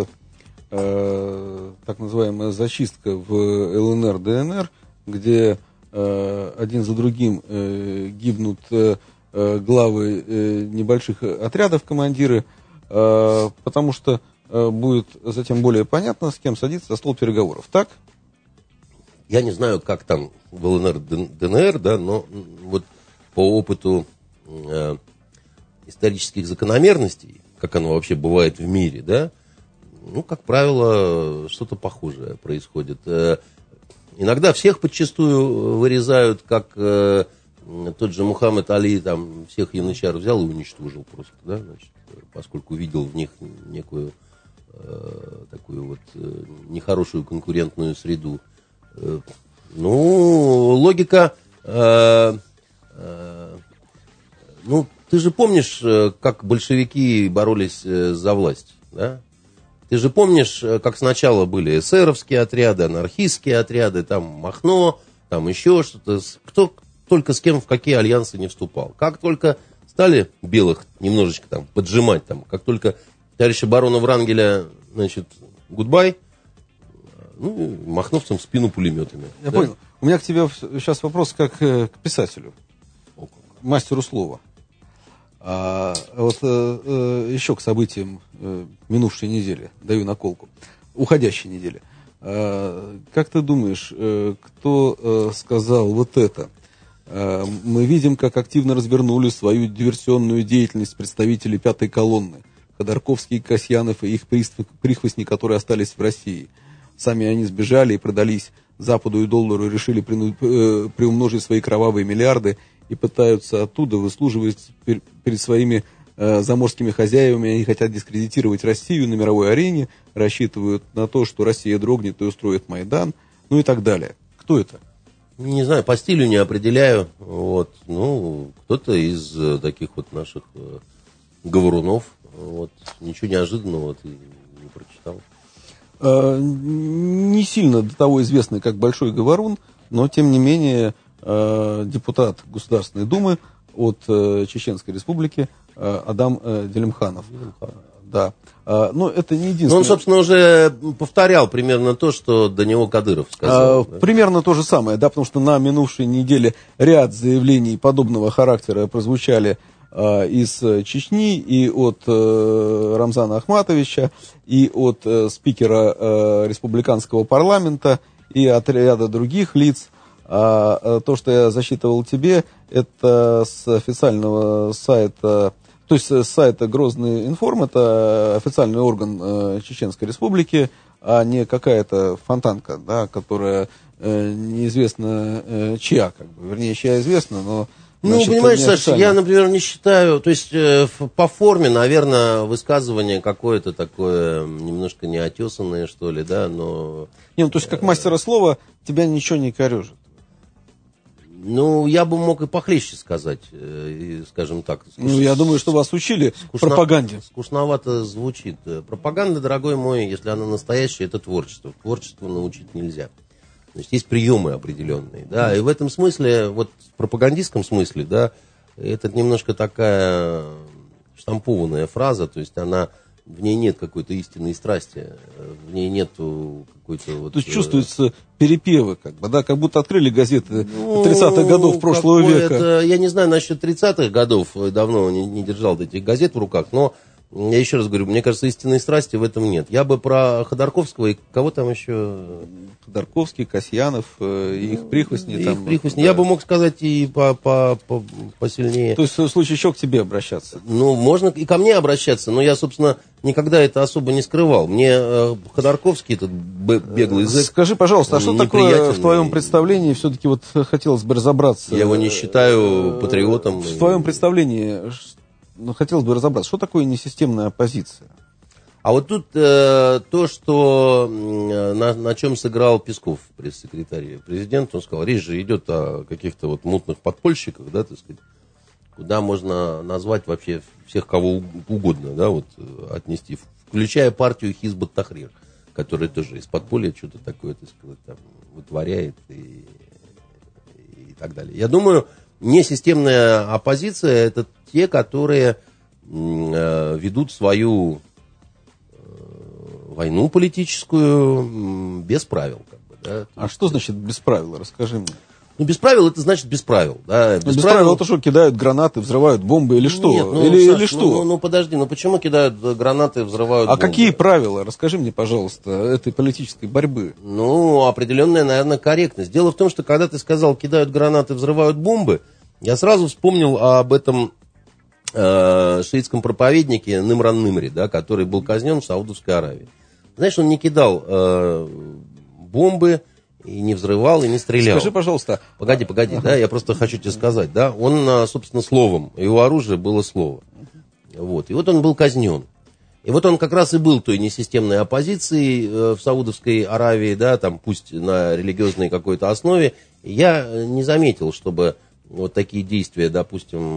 так называемая зачистка в ЛНР, ДНР, где один за другим гибнут главы небольших отрядов, командиры, потому что будет затем более понятно, с кем садиться за стол переговоров. Так? Я не знаю, как там в ЛНР, ДНР, да, но вот по опыту исторических закономерностей, как оно вообще бывает в мире, да, ну, как правило, что-то похожее происходит. Иногда всех подчастую вырезают, как тот же Мухаммед Али, там, всех янычар взял и уничтожил просто, да, значит, поскольку видел в них некую такую вот нехорошую конкурентную среду. Ну, логика... Ну, ты же помнишь, как большевики боролись за власть, да? Ты же помнишь, как сначала были эсеровские отряды, анархистские отряды, там Махно, там еще что-то. Кто только с кем в какие альянсы не вступал. Как только стали белых немножечко там поджимать, там, как только товарища барона Врангеля, значит, гудбай, ну, махновцам в спину пулеметами. Я понял. У меня к тебе сейчас вопрос как к писателю, мастеру слова. Вот еще к событиям минувшей недели, даю наколку, уходящей недели. Как ты думаешь, кто сказал вот это? Мы видим, как активно развернули свою диверсионную деятельность представители пятой колонны. Ходорковский, Касьянов и их прихвостни, которые остались в России. Сами они сбежали и продались Западу и доллару, решили приумножить свои кровавые миллиарды и пытаются оттуда выслуживать перед своими заморскими хозяевами. Они хотят дискредитировать Россию на мировой арене, рассчитывают на то, что Россия дрогнет и устроит Майдан, ну и так далее. Кто это? Не знаю, по стилю не определяю. Вот. Ну, кто-то из таких вот наших говорунов. Вот. Ничего неожиданного ты не прочитал. Не сильно до того известный, как Большой Говорун, но, тем не менее, депутат Государственной Думы от Чеченской Республики Адам Делимханов. Да. Но это не единственное. Но он, собственно, уже повторял примерно то, что до него Кадыров сказал. Да? Примерно то же самое, да, потому что на минувшей неделе ряд заявлений подобного характера прозвучали из Чечни, и от Рамзана Ахматовича, и от спикера республиканского парламента, и от ряда других лиц. А то, что я зачитывал тебе, это с официального сайта, то есть с сайта Грозный Информ, это официальный орган Чеченской Республики, а не какая-то фонтанка, да, которая неизвестно чья, как бы, вернее, чья известна, но... Значит, понимаешь, Саша, я, например, не считаю, то есть по форме, наверное, высказывание какое-то такое немножко неотесанное, что ли, да, но... Не, ну, то есть как мастера слова тебя ничего не корежит. Ну, я бы мог и похлеще сказать, скажем так. Ну, я думаю, что вас учили пропаганде. Скучновато звучит. Пропаганда, дорогой мой, если она настоящая, это творчество. Творчеству научить нельзя. Значит, есть приемы определенные, да, и в этом смысле, вот в пропагандистском смысле, да, это немножко такая штампованная фраза, то есть она, в ней нет какой-то истинной страсти, в ней нету какой-то вот... То есть чувствуются перепевы, как бы, да, как будто открыли газеты 30-х годов прошлого века. Это, я не знаю насчет 30-х годов, давно не держал этих газет в руках, но я еще раз говорю, мне кажется, истинной страсти в этом нет. Я бы про Ходорковского и кого там еще... Ходорковский, Касьянов, их прихвостни. Их там, прихвостни. Да. Я бы мог сказать и посильнее. То есть в случае еще к тебе обращаться? Ну, можно и ко мне обращаться, но я, собственно, никогда это особо не скрывал. Мне Ходорковский, этот беглый зэк... Скажи, пожалуйста, а что такое в твоем представлении, все-таки вот хотелось бы разобраться... Я его не считаю патриотом. В твоем представлении... Ну, хотелось бы разобраться, что такое несистемная оппозиция? А вот тут то, что на чем сыграл Песков, пресс-секретарь президента, он сказал, речь же идет о каких-то вот мутных подпольщиках, да, так сказать, куда можно назвать вообще всех кого угодно, да, вот отнести, включая партию Хизб ат-Тахрир, которая тоже из подполья что-то такое, так сказать, там, вытворяет и так далее. Я думаю, несистемная оппозиция — это те, которые ведут свою войну политическую без правил. Как бы, да. А что значит без правил? Расскажи мне. Ну, без правил — это значит без правил. Да. Без правил это что, кидают гранаты, взрывают бомбы или что? Нет, ну, или, Саш, или что? Ну, подожди, ну почему кидают гранаты, взрывают бомбы? А какие правила? Расскажи мне, пожалуйста, этой политической борьбы. Ну, определенная, наверное, корректность. Дело в том, что когда ты сказал, кидают гранаты, взрывают бомбы, я сразу вспомнил об этом шиитском проповеднике Нимран Нимри, да, который был казнен в Саудовской Аравии. Знаешь, он не кидал бомбы, и не взрывал, и не стрелял. Скажи, пожалуйста. Погоди, да, я просто хочу тебе сказать, да, он, собственно, словом, его оружие было слово. Вот, и вот он был казнен. И вот он как раз и был той несистемной оппозицией в Саудовской Аравии, да, там, пусть на религиозной какой-то основе. Я не заметил, чтобы вот такие действия, допустим,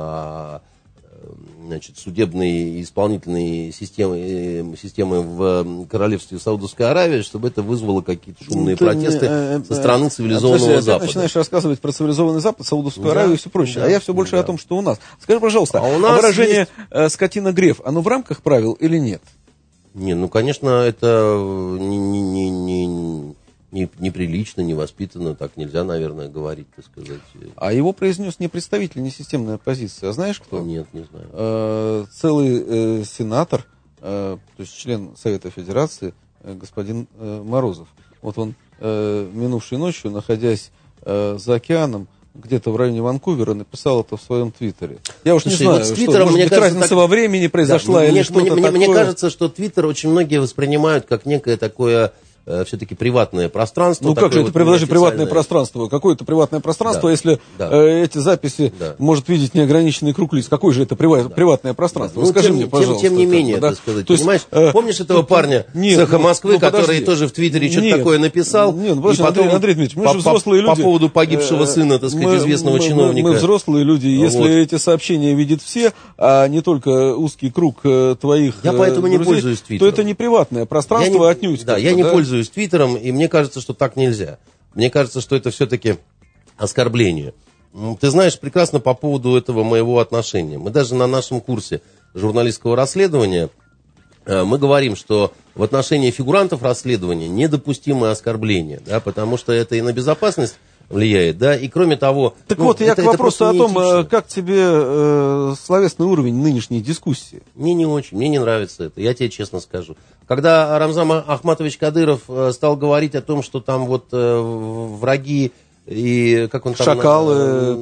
значит, судебной и исполнительной системы в королевстве Саудовской Аравии, чтобы это вызвало какие-то шумные протесты со стороны цивилизованного Запада. Ты начинаешь рассказывать про цивилизованный Запад, Саудовскую Аравию и все прочее, а я все больше о том, что у нас. Скажи, пожалуйста, выражение «скотина Греф», оно в рамках правил или нет? Не, ну, конечно, это неприлично, невоспитанно, так нельзя, наверное, говорить, так сказать. А его произнес не представитель несистемной оппозиции, а знаешь кто? Нет, не знаю. Целый сенатор, то есть член Совета Федерации, господин Морозов. Вот он минувшей ночью, находясь за океаном, где-то в районе Ванкувера, написал это в своем твиттере. Я уж не знаю, вот что, может быть, разница во времени произошла или что-то такое. Мне кажется, что твиттер очень многие воспринимают как некое такое все-таки приватное пространство. Ну как же это, подожди, приватное пространство? Какое-то приватное пространство, если эти записи может видеть неограниченный круг лиц? Какое же это приватное пространство? Ну, скажи мне, пожалуйста. Тем не менее, так сказать, понимаешь, помнишь этого парня с «Эхо Москвы», который тоже в Твиттере что-то такое написал? Нет, Андрей Дмитриевич, мы же взрослые люди. По поводу погибшего сына, так сказать, известного чиновника. Мы взрослые люди, если эти сообщения видят все, а не только узкий круг твоих я поэтому друзей, не пользуюсь Твиттером. То это не приватное пространство отнюдь. Да, я не пользуюсь Твиттером, и мне кажется, что так нельзя. Мне кажется, что это все-таки оскорбление. Ты знаешь прекрасно по поводу этого моего отношения. Мы даже на нашем курсе журналистского расследования мы говорим, что в отношении фигурантов расследования недопустимое оскорбление, да, потому что это и на безопасность влияет, да, и кроме того... Так вот, я к вопросу о том, как тебе словесный уровень нынешней дискуссии. Мне не очень, мне не нравится это, я тебе честно скажу. Когда Рамзан Ахматович Кадыров стал говорить о том, что там вот враги и как он там... Шакалы...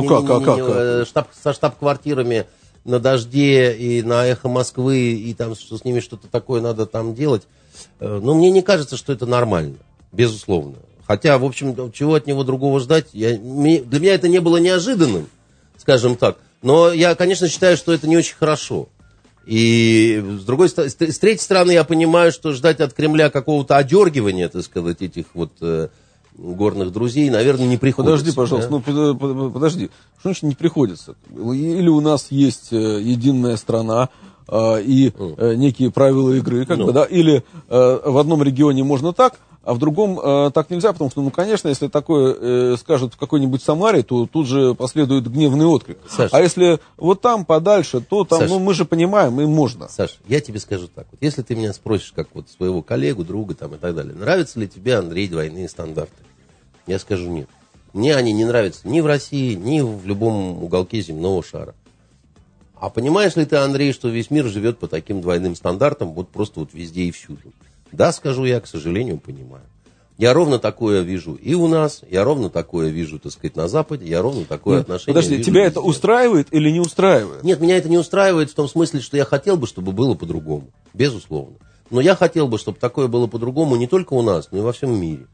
Со штаб-квартирами на «Дожде» и на «Эхо Москвы», и там, что с ними что-то такое надо там делать. Но мне не кажется, что это нормально, безусловно. Хотя, в общем, чего от него другого ждать, для меня это не было неожиданным, скажем так. Но я, конечно, считаю, что это не очень хорошо. И с третьей стороны, я понимаю, что ждать от Кремля какого-то одергивания, так сказать, этих вот горных друзей, наверное, не приходится. Подожди, пожалуйста, да? Подожди. Что значит не приходится? Или у нас есть единая страна и некие правила игры, да? Или в одном регионе можно так, а в другом так нельзя, потому что, конечно, если такое скажут в какой-нибудь Самаре, то тут же последует гневный отклик. Саш, а если вот там подальше, то там, Саш, мы же понимаем, им можно. Саш, я тебе скажу так. Вот, если ты меня спросишь, как вот своего коллегу, друга там и так далее, нравятся ли тебе, Андрей, двойные стандарты? Я скажу нет. Мне они не нравятся ни в России, ни в любом уголке земного шара. А понимаешь ли ты, Андрей, что весь мир живет по таким двойным стандартам, вот просто вот везде и всюду? Да, скажу я, к сожалению, понимаю. Я ровно такое вижу и у нас, я ровно такое вижу, так сказать, на Западе, я ровно такое отношение Подожди, вижу тебя везде. это устраивает или не устраивает? Нет, меня это не устраивает в том смысле, что я хотел бы, чтобы было по-другому, безусловно. Но я хотел бы, чтобы такое было по-другому не только у нас, но и во всем мире.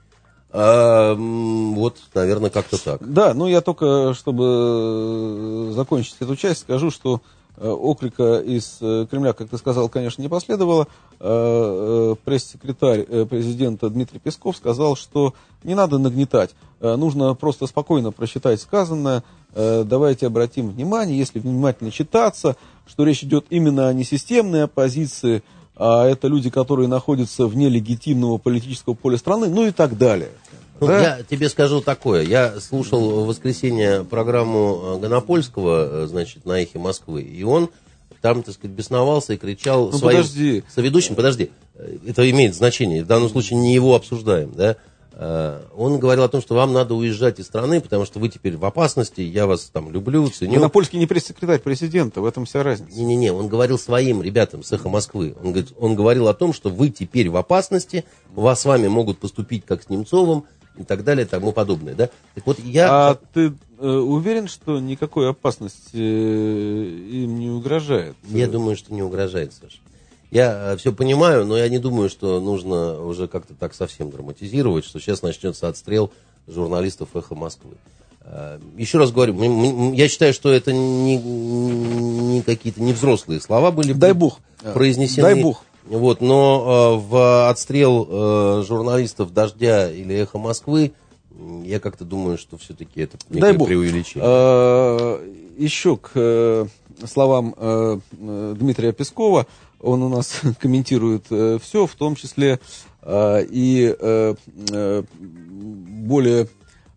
Вот, наверное, как-то так. Да, я только, чтобы закончить эту часть, скажу, что окрика из Кремля, как ты сказал, конечно, не последовало. Пресс-секретарь президента Дмитрий Песков сказал, что не надо нагнетать, нужно просто спокойно просчитать сказанное. Давайте обратим внимание, если внимательно читаться, что речь идет именно о несистемной оппозиции, а это люди, которые находятся вне легитимного политического поля страны, и так далее. Да? Я тебе скажу такое. Я слушал в воскресенье программу Гонопольского, значит, на «Эхе Москвы», и он там, так сказать, бесновался и кричал своим соведущим. Подожди, это имеет значение. В данном случае не его обсуждаем, да? Он говорил о том, что вам надо уезжать из страны, потому что вы теперь в опасности, я вас там люблю, ценю. Гонопольский не пресс-секретарь президента, в этом вся разница. Не-не-не, он говорил своим ребятам с «Эхо Москвы». Он говорил о том, что вы теперь в опасности, вас с вами могут поступить как с Немцовым, и так далее, и тому подобное, да? Так вот А ты уверен, что никакой опасности им не угрожает? Я думаю, что не угрожает, Саша. Я все понимаю, но я не думаю, что нужно уже как-то так совсем драматизировать, что сейчас начнется отстрел журналистов «Эхо Москвы». Еще раз говорю, я считаю, что это не какие-то не взрослые слова были произнесены. Дай бог. Вот, но в отстрел журналистов «Дождя» или «Эхо Москвы» я как-то думаю, что все-таки это некое преувеличение. Еще к словам Дмитрия Пескова, он у нас комментирует все, в том числе и более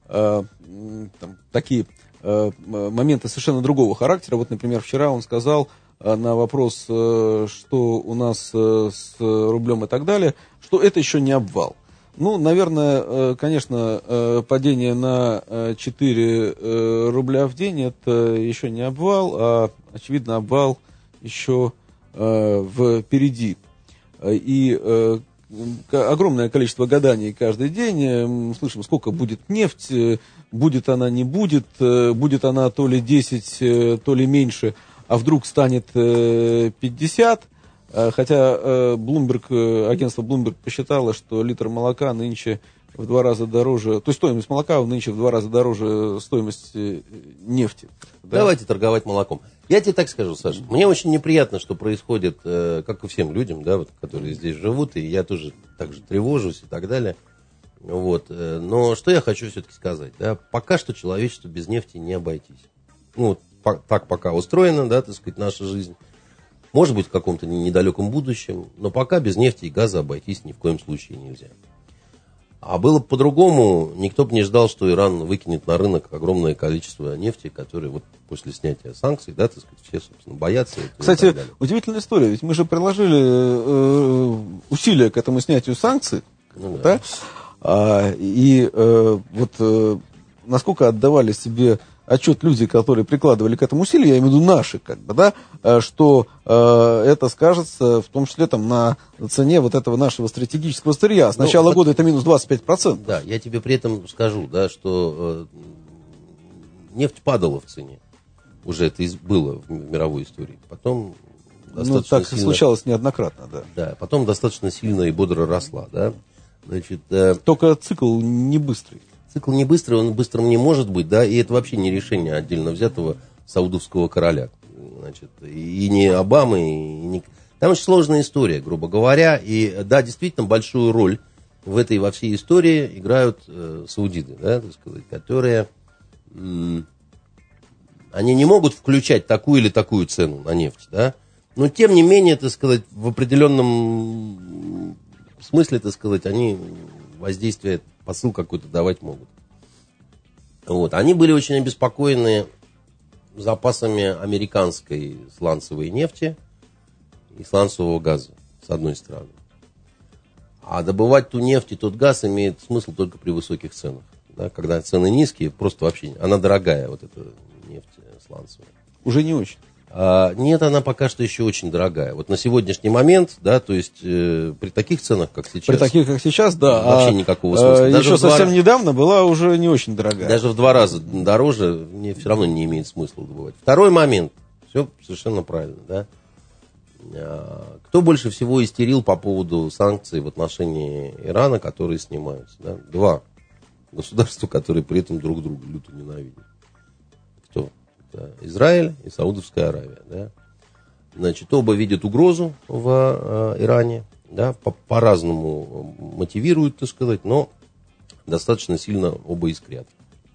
такие моменты совершенно другого характера. Вот, например, вчера он сказал на вопрос, что у нас с рублем и так далее, что это еще не обвал. Наверное, конечно, падение на 4 рубля в день это еще не обвал, а, очевидно, обвал еще впереди. И огромное количество гаданий каждый день. Мы слышим, сколько будет нефть, будет она, не будет, будет она то ли 10, то ли меньше, а вдруг станет 50. Хотя агентство Bloomberg посчитало, что литр молока нынче в 2 раза дороже, то есть стоимость молока нынче в 2 раза дороже стоимости нефти. Да? Давайте торговать молоком. Я тебе так скажу, Саша, мне очень неприятно, что происходит, как и всем людям, да, вот, которые здесь живут, и я тоже так же тревожусь и так далее. Вот. Но что я хочу все-таки сказать, да, пока что человечеству без нефти не обойтись. Ну, так пока устроена, да, так сказать, наша жизнь. Может быть, в каком-то недалеком будущем, но пока без нефти и газа обойтись ни в коем случае нельзя. А было бы по-другому, никто бы не ждал, что Иран выкинет на рынок огромное количество нефти, которые вот после снятия санкций, да, так сказать, все, собственно, боятся этого. Кстати, удивительная история, ведь мы же приложили усилия к этому снятию санкций, ну, да. Насколько отдавали себе отчет люди, которые прикладывали к этому усилия, я имею в виду наши, как бы, да, что это скажется в том числе там, на цене вот этого нашего стратегического сырья. С начала года это минус 25%. Да, я тебе при этом скажу, да, что нефть падала в цене. Уже это было в мировой истории. Потом достаточно так сильно случалось неоднократно, да. Да, потом достаточно сильно и бодро росла, да. Значит, только цикл не быстрый. Цикл не быстрый, он быстрым не может быть, да, и это вообще не решение отдельно взятого саудовского короля. Значит, и не Обамы, и не... Там очень сложная история, грубо говоря, и да, действительно большую роль во всей истории играют саудиты, да, так сказать, которые они не могут включать такую или такую цену на нефть, да, но тем не менее, так сказать, в определенном смысле, так сказать, они воздействие, посыл какой-то давать могут. Вот. Они были очень обеспокоены запасами американской сланцевой нефти и сланцевого газа, с одной стороны. А добывать ту нефть и тот газ имеет смысл только при высоких ценах. Да? Когда цены низкие, просто вообще... Она дорогая, вот эта нефть сланцевая. Уже не очень. Нет, она пока что еще очень дорогая. Вот на сегодняшний момент, да, то есть при таких ценах, как сейчас. При таких, как сейчас, да. Вообще никакого смысла. Еще совсем недавно была уже не очень дорогая. Даже в 2 раза дороже мне все равно не имеет смысла добывать. Второй момент. Все совершенно правильно, да. Кто больше всего истерил по поводу санкций в отношении Ирана, которые снимаются? Да? 2 государства, которые при этом друг друга люто ненавидят. Кто? Израиль и Саудовская Аравия. Да? Значит, оба видят угрозу в Иране, да? По-разному мотивируют, так сказать, но достаточно сильно оба искрят.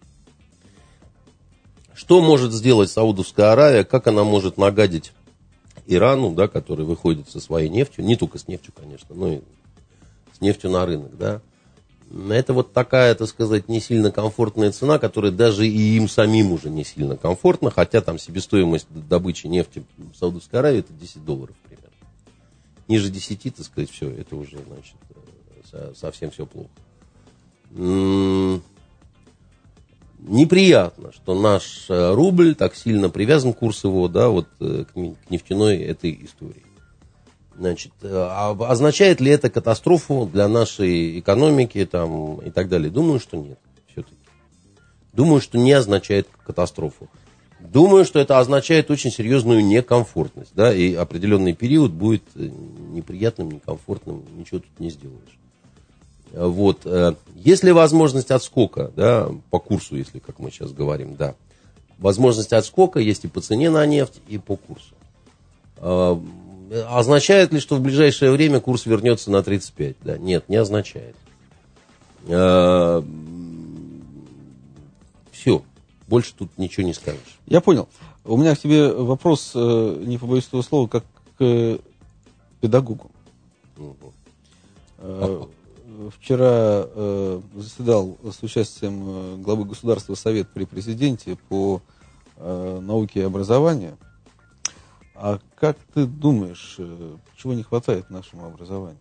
Что может сделать Саудовская Аравия, как она может нагадить Ирану, да, который выходит со своей нефтью, не только с нефтью, конечно, но и с нефтью на рынок, да? Это вот такая, так сказать, не сильно комфортная цена, которая даже и им самим уже не сильно комфортна, хотя там себестоимость добычи нефти в Саудовской Аравии это $10 примерно. Ниже 10, так сказать, все, это уже, значит, совсем все плохо. Неприятно, что наш рубль так сильно привязан, курс его, да, вот к нефтяной этой истории. Значит, означает ли это катастрофу для нашей экономики там, и так далее? Думаю, что нет, все-таки. Думаю, что не означает катастрофу. Думаю, что это означает очень серьезную некомфортность, да, и определенный период будет неприятным, некомфортным, ничего тут не сделаешь. Вот. Есть ли возможность отскока, да, по курсу, если, как мы сейчас говорим, да. Возможность отскока есть и по цене на нефть, и по курсу. Означает ли, что в ближайшее время курс вернется на 35? Да? Нет, не означает. Все. Больше тут ничего не скажешь. Я понял. У меня к тебе вопрос, не побоюсь этого слова, как к педагогу. Вчера заседал с участием главы государства Совет при президенте по науке и образованию. А как ты думаешь, чего не хватает нашему образованию?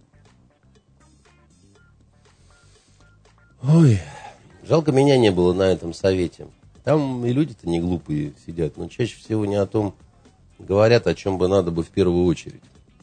Ой, жалко, меня не было на этом совете. Там и люди-то не глупые сидят, но чаще всего не о том говорят, о чем бы надо бы в первую очередь.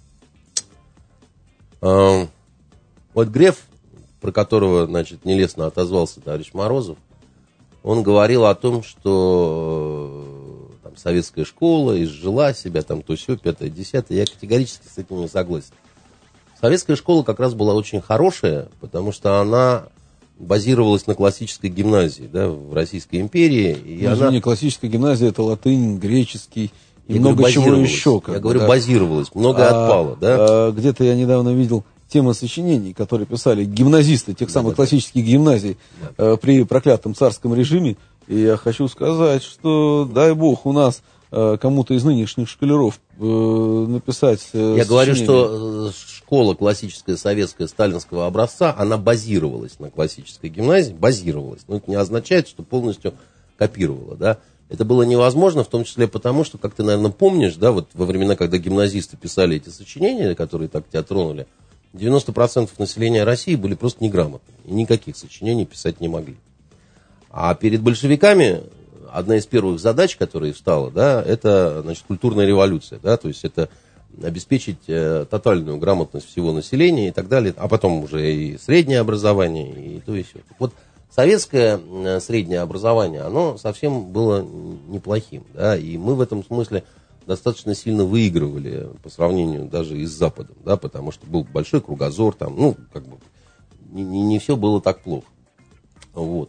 Вот Греф, про которого, значит, нелестно отозвался товарищ Морозов, он говорил о том, что там советская школа, изжила себя, там то сё, 5-е, 10-е. Я категорически с этим не согласен. Советская школа как раз была очень хорошая, потому что она базировалась на классической гимназии, да, в Российской империи. И она... классическая гимназия — это латынь, греческий и я много говорю, чего еще. Я говорю, да. Базировалась, многое отпало, да. Где-то я недавно видел темы сочинений, которые писали гимназисты тех самых классических гимназий при проклятом царском режиме. И я хочу сказать, что, дай бог, у нас кому-то из нынешних школяров написать Я говорю, что школа классическая советская сталинского образца, она базировалась на классической гимназии, базировалась. Но это не означает, что полностью копировала, да. Это было невозможно, в том числе потому, что, как ты, наверное, помнишь, да, вот во времена, когда гимназисты писали эти сочинения, которые так тебя тронули, 90% населения России были просто неграмотны. И никаких сочинений писать не могли. А перед большевиками одна из первых задач, которая встала, да, это, значит, культурная революция, да, то есть это обеспечить тотальную грамотность всего населения и так далее, а потом уже и среднее образование, и то, и сё. Вот советское среднее образование, оно совсем было неплохим, да, и мы в этом смысле достаточно сильно выигрывали по сравнению даже и с Западом, да, потому что был большой кругозор, там, ну, как бы, не все было так плохо. Вот.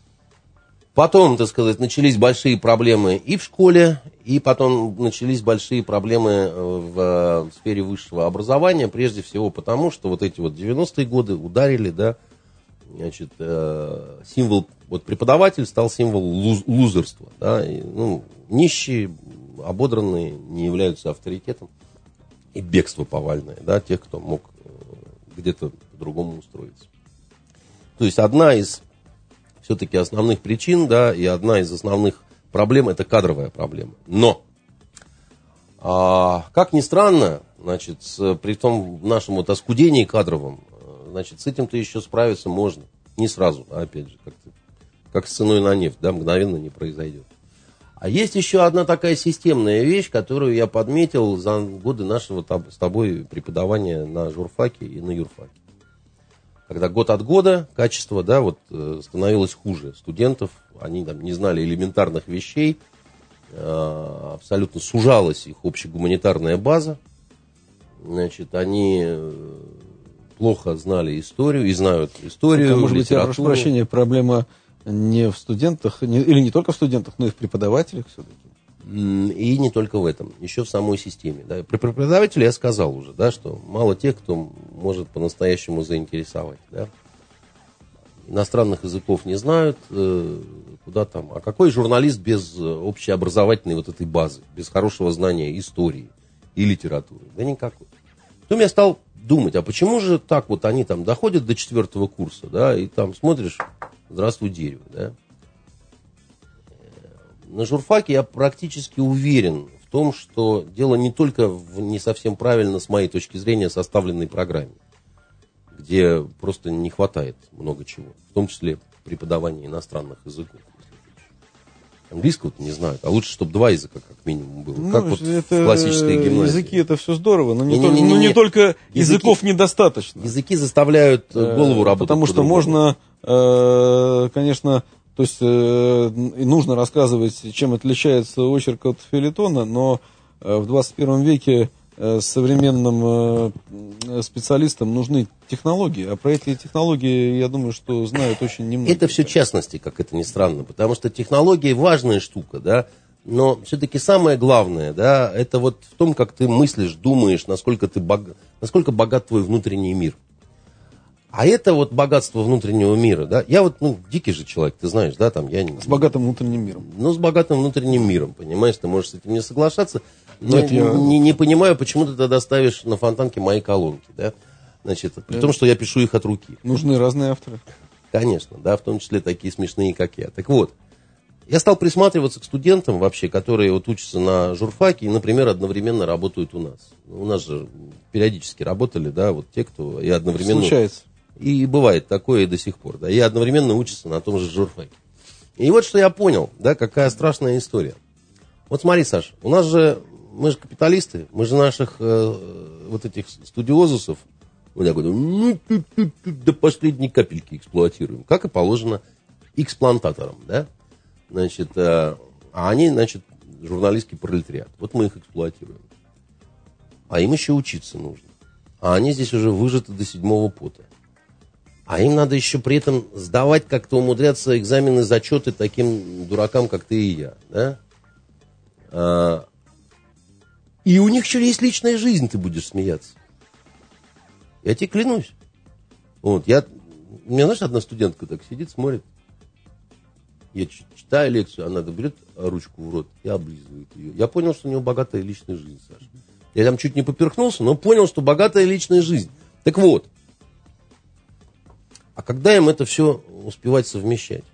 Потом, так сказать, начались большие проблемы и в школе, и потом начались большие проблемы в сфере высшего образования, прежде всего потому, что вот эти вот 90-е годы ударили, да, значит, символ, вот преподаватель стал символом лузерства, да, и, ну, нищие, ободранные не являются авторитетом, и бегство повальное, да, тех, кто мог где-то по-другому устроиться. То есть одна из все-таки основных причин, да, и одна из основных проблем — это кадровая проблема. Но, как ни странно, значит, при том нашем вот оскудении кадровом, значит, с этим-то еще справиться можно. Не сразу, да, опять же, как с ценой на нефть, да, мгновенно не произойдет. А есть еще одна такая системная вещь, которую я подметил за годы нашего с тобой преподавания на журфаке и на юрфаке. Когда год от года качество, да, вот, становилось хуже студентов, они там не знали элементарных вещей, абсолютно сужалась их общегуманитарная база, значит, они плохо знали историю и знают историю, может быть, я прошу литературу. прощения, проблема не в студентах, или не только в студентах, но и в преподавателях все-таки. И не только в этом, еще в самой системе. Да. При преподавателе я сказал уже, да, что мало тех, кто может по-настоящему заинтересовать. Да. Иностранных языков не знают, куда там. А какой журналист без общеобразовательной вот этой базы, без хорошего знания истории и литературы? Да никакой. Потом я стал думать, а почему же так вот они там доходят до 4 курса, да, и там смотришь, здравствуй, дерево, да. На журфаке я практически уверен в том, что дело не только в не совсем правильно, с моей точки зрения, составленной программе, где просто не хватает много чего, в том числе преподавания иностранных языков. Английского-то не знают, а лучше, чтобы 2 языка как минимум было, как вот в классической гимназии. Языки — это все здорово, но не только языков недостаточно. Языки заставляют голову работать. Потому что можно, конечно... То есть нужно рассказывать, чем отличается очерк от фельетона, но в 21 веке современным специалистам нужны технологии, а про эти технологии, я думаю, что знают очень немного. Это все частности, как это ни странно, потому что технологии важная штука, да, но все-таки самое главное, да, это вот в том, как ты мыслишь, думаешь, насколько богат твой внутренний мир. А это вот богатство внутреннего мира, да, я вот, дикий же человек, ты знаешь, да, там, я... С богатым внутренним миром. С богатым внутренним миром, понимаешь, ты можешь с этим не соглашаться, но нет, я не понимаю, почему ты тогда ставишь на Фонтанке мои колонки, да, значит, при том, что я пишу их от руки. Нужны разные авторы. Конечно, да, в том числе такие смешные, как я. Так вот, я стал присматриваться к студентам вообще, которые вот учатся на журфаке и, например, одновременно работают у нас. У нас же периодически работали, да, вот те, кто и одновременно... Случается. И бывает такое и до сих пор, да, и одновременно учатся на том же журфаке. И вот что я понял, да, какая страшная история. Вот смотри, Саша, мы же капиталисты, мы же наших вот этих студиозусов, вот я говорю, до последней капельки эксплуатируем, как и положено эксплантаторам, да. Значит, а они, значит, журналистский пролетариат. Вот мы их эксплуатируем. А им еще учиться нужно. А они здесь уже выжаты до седьмого пота. А им надо еще при этом сдавать, как-то умудряться экзамены, зачеты таким дуракам, как ты и я. Да? И у них еще есть личная жизнь, ты будешь смеяться. Я тебе клянусь. Вот, у меня, знаешь, одна студентка так сидит, смотрит. Я читаю лекцию, она берет ручку в рот и облизывает ее. Я понял, что у нее богатая личная жизнь, Саша. Я там чуть не поперхнулся, но понял, что богатая личная жизнь. Так вот. А когда им это все успевать совмещать?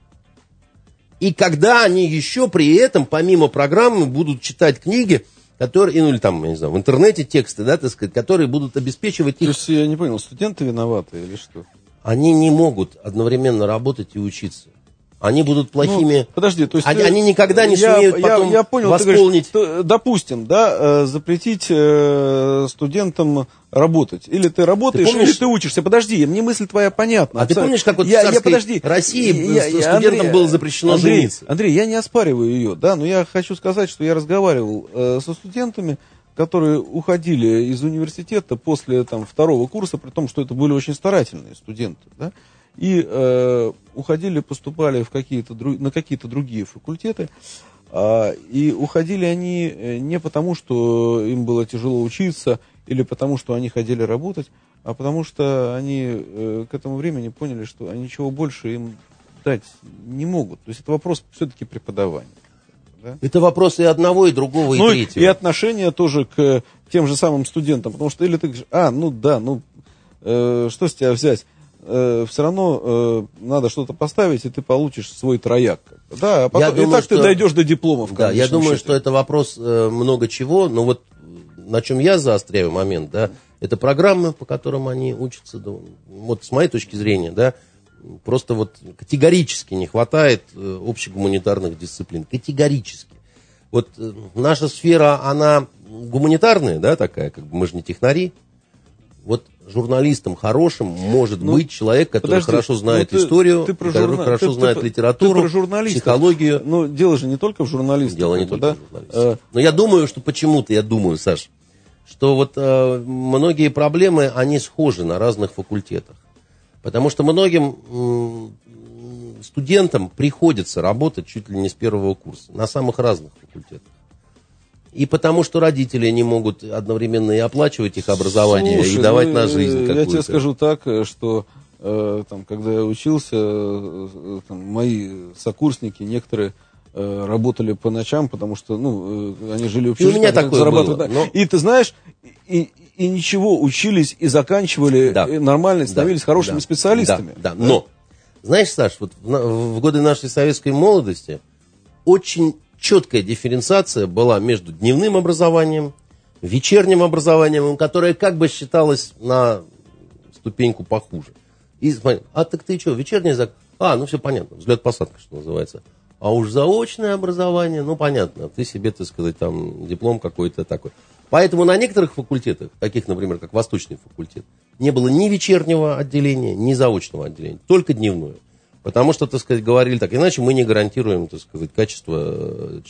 И когда они еще при этом, помимо программы, будут читать книги, которые, ну или там, я не знаю, в интернете тексты, да, так сказать, которые будут обеспечивать их... То есть, я не понял, студенты виноваты или что? Они не могут одновременно работать и учиться. Они будут плохими... Ну, подожди, то есть... Они никогда не сумеют потом я понял, восполнить... Ты говоришь, допустим, да, запретить студентам работать. Или ты работаешь, или ты учишься. Подожди, мне мысль твоя понятна. А ты помнишь, как вот в царской России студентам было запрещено жениться? Андрей, я не оспариваю ее, да, но я хочу сказать, что я разговаривал со студентами, которые уходили из университета после там, второго курса, при том, что это были очень старательные студенты, да, и уходили, поступали на какие-то другие факультеты, и уходили они не потому, что им было тяжело учиться, или потому, что они хотели работать, а потому что они к этому времени поняли, что они ничего больше им дать не могут. То есть это вопрос все-таки преподавания. Да? Это вопрос и одного, и другого, и третьего. И отношение тоже к тем же самым студентам. Потому что или ты говоришь, что с тебя взять? Все равно надо что-то поставить, и ты получишь свой трояк. Да, а потом, думаю, ты дойдешь до диплома. Да, я думаю, что это вопрос много чего, но вот на чем я заостряю момент, да, это программы, по которым они учатся. Да, вот с моей точки зрения, да, просто вот категорически не хватает общегуманитарных дисциплин. Категорически. Вот наша сфера, она гуманитарная, да, такая, как бы мы же не технари. Вот журналистом хорошим может быть человек, который хорошо знает историю, который хорошо знает литературу, психологию. Но дело же не только в журналистике. Дело не только в журналистике. Но я думаю, что почему-то, Саш, что вот многие проблемы, они схожи на разных факультетах. Потому что многим студентам приходится работать чуть ли не с первого курса, на самых разных факультетах. И потому что родители не могут одновременно и оплачивать их образование, и давать на жизнь какую-то. Я тебе скажу так, что когда я учился, мои сокурсники, некоторые работали по ночам, потому что они жили в общежитии. У меня такое было. И ты знаешь, и ничего, учились и заканчивали, и нормально, становились хорошими специалистами. Да. Но, знаешь, Саш, вот в годы нашей советской молодости очень четкая дифференциация была между дневным образованием, вечерним образованием, которое как бы считалось на ступеньку похуже. И смотри, так ты что, вечерний все понятно, взлет-посадка, что называется. А уж заочное образование, понятно, ты себе, так сказать, там диплом какой-то такой. Поэтому на некоторых факультетах, таких, например, как Восточный факультет, не было ни вечернего отделения, ни заочного отделения, только дневное. Потому что, так сказать, говорили так, иначе мы не гарантируем, так сказать, качество.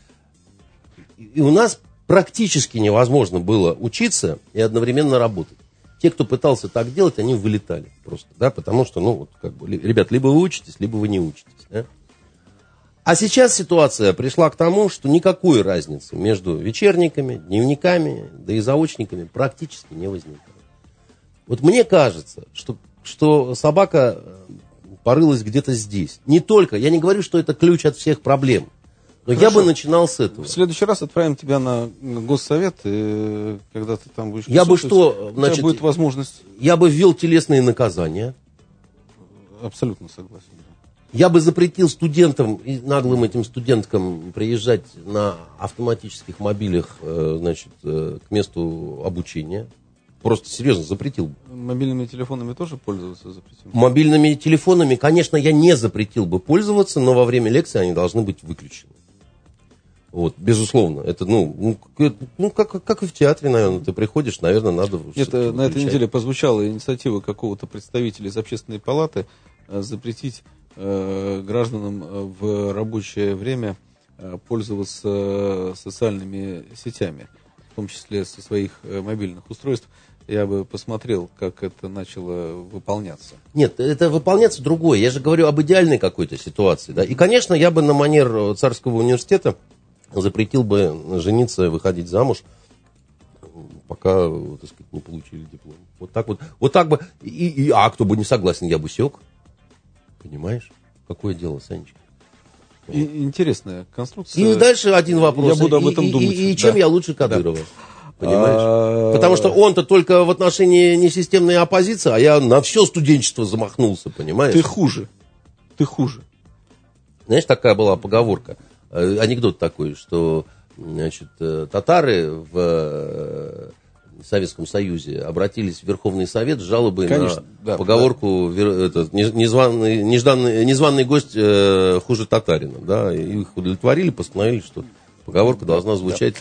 И у нас практически невозможно было учиться и одновременно работать. Те, кто пытался так делать, они вылетали просто, да, потому что, ребят, либо вы учитесь, либо вы не учитесь, да. А сейчас ситуация пришла к тому, что никакой разницы между вечерниками, дневниками, да и заочниками практически не возникает. Вот мне кажется, что собака порылась где-то здесь. Не только, я не говорю, что это ключ от всех проблем, но я бы начинал с этого. В следующий раз отправим тебя на Госсовет, и когда ты там будешь... у тебя будет возможность... Я бы ввел телесные наказания. Абсолютно согласен. Я бы запретил студентам и наглым этим студенткам приезжать на автоматических мобилях, к месту обучения. Просто серьезно запретил. Мобильными телефонами тоже пользоваться запретил? Мобильными телефонами, конечно, я не запретил бы пользоваться, но во время лекции они должны быть выключены. Вот, безусловно. Это, как и в театре, наверное. Ты приходишь, наверное, надо... На этой неделе прозвучала инициатива какого-то представителя из общественной палаты запретить гражданам в рабочее время пользоваться социальными сетями, в том числе со своих мобильных устройств, я бы посмотрел, как это начало выполняться. Нет, это выполняться другое. Я же говорю об идеальной какой-то ситуации. Да? И, конечно, я бы на манер Царского университета запретил бы жениться и выходить замуж, пока, так сказать, не получили диплом. Вот так вот. Вот так бы. А кто бы не согласен, я бы сёк. Понимаешь? Какое дело, Санечка? Интересная конструкция. И дальше один вопрос. Я буду об этом думать. И чем я лучше Кадырова? Понимаешь? Потому что он-то только в отношении несистемной оппозиции, а я на все студенчество замахнулся, понимаешь? Ты хуже. Знаешь, такая была поговорка, анекдот такой, что, значит, татары в Советском Союзе обратились в Верховный Совет с жалобой на поговорку «Незваный гость хуже татарина». Да? И их удовлетворили, постановили, что поговорка должна звучать...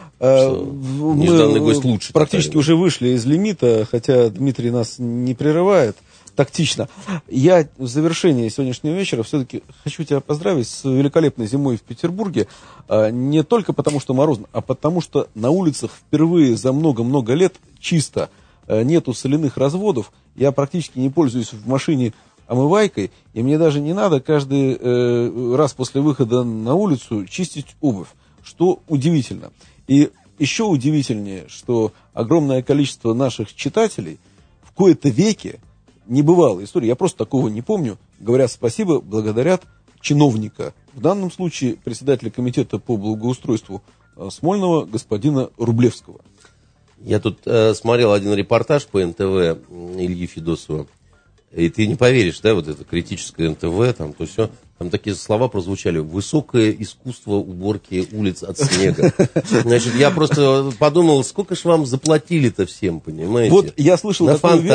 Мы гость лучше практически уже вышли из лимита, хотя Дмитрий нас не прерывает тактично. Я в завершении сегодняшнего вечера все-таки хочу тебя поздравить с великолепной зимой в Петербурге. Не только потому, что морозно, а потому, что на улицах впервые за много-много лет чисто. Нету соляных разводов. Я практически не пользуюсь в машине омывайкой, и мне даже не надо каждый раз после выхода на улицу чистить обувь, что удивительно. И еще удивительнее, что огромное количество наших читателей в кои-то веки, небывалая история, я просто такого не помню, говорят спасибо, благодарят чиновника, в данном случае председателя комитета по благоустройству Смольного господина Рублевского. Я тут смотрел один репортаж по НТВ Ильи Федосова, и ты не поверишь, да, вот это критическое НТВ, там то все. Там такие слова прозвучали: высокое искусство уборки улиц от снега. Значит, я просто подумал, сколько ж вам заплатили-то всем, понимаете? Вот я слышал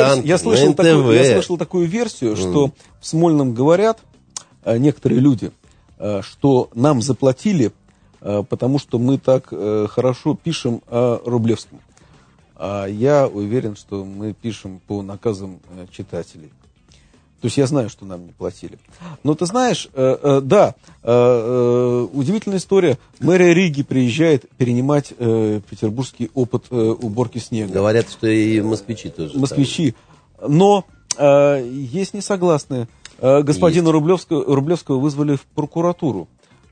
такую версию, что в Смольном говорят некоторые люди, что нам заплатили, потому что мы так хорошо пишем о Рублевском. А я уверен, что мы пишем по наказам читателей. То есть я знаю, что нам не платили. Но ты знаешь, удивительная история. Мэрия Риги приезжает перенимать петербургский опыт уборки снега. Говорят, что и москвичи тоже. Москвичи. Но есть несогласные. Господина Рублевского вызвали в прокуратуру,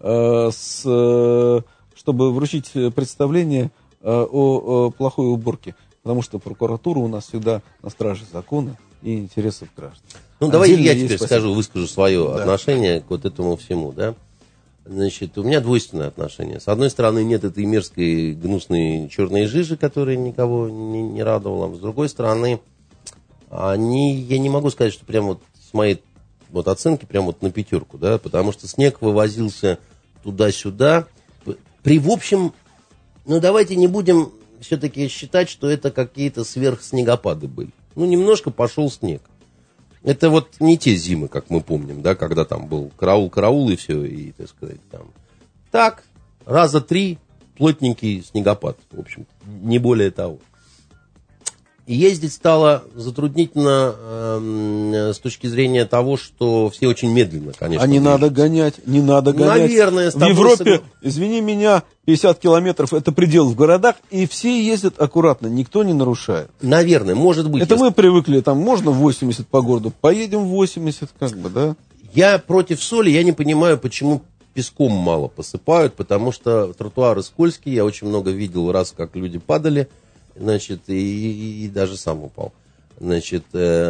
чтобы вручить представление о плохой уборке. Потому что прокуратура у нас всегда на страже закона и интересов граждан. Ну, давай я теперь выскажу свое отношение к вот этому всему, да. Значит, у меня двойственное отношение. С одной стороны, нет этой мерзкой, гнусной черной жижи, которая никого не радовала. С другой стороны, я не могу сказать, что прям вот с моей вот оценки прям вот на пятерку, да, потому что снег вывозился туда-сюда. В общем, ну, давайте не будем все-таки считать, что это какие-то сверхснегопады были. Ну, немножко пошел снег. Это вот не те зимы, как мы помним, да, когда там был караул и все, и, так сказать, там. Так, раза 3 плотненький снегопад, в общем, не более того. И ездить стало затруднительно с точки зрения того, что все очень медленно, конечно. А не надо гонять. Наверное, в Европе, извини меня, 50 километров это предел в городах, и все ездят аккуратно, никто не нарушает. Наверное, может быть. Это мы привыкли, там можно 80 по городу, поедем 80, как бы, да. Я против соли, я не понимаю, почему песком мало посыпают, потому что тротуары скользкие, я очень много видел раз, как люди падали. Значит, и даже сам упал. Значит,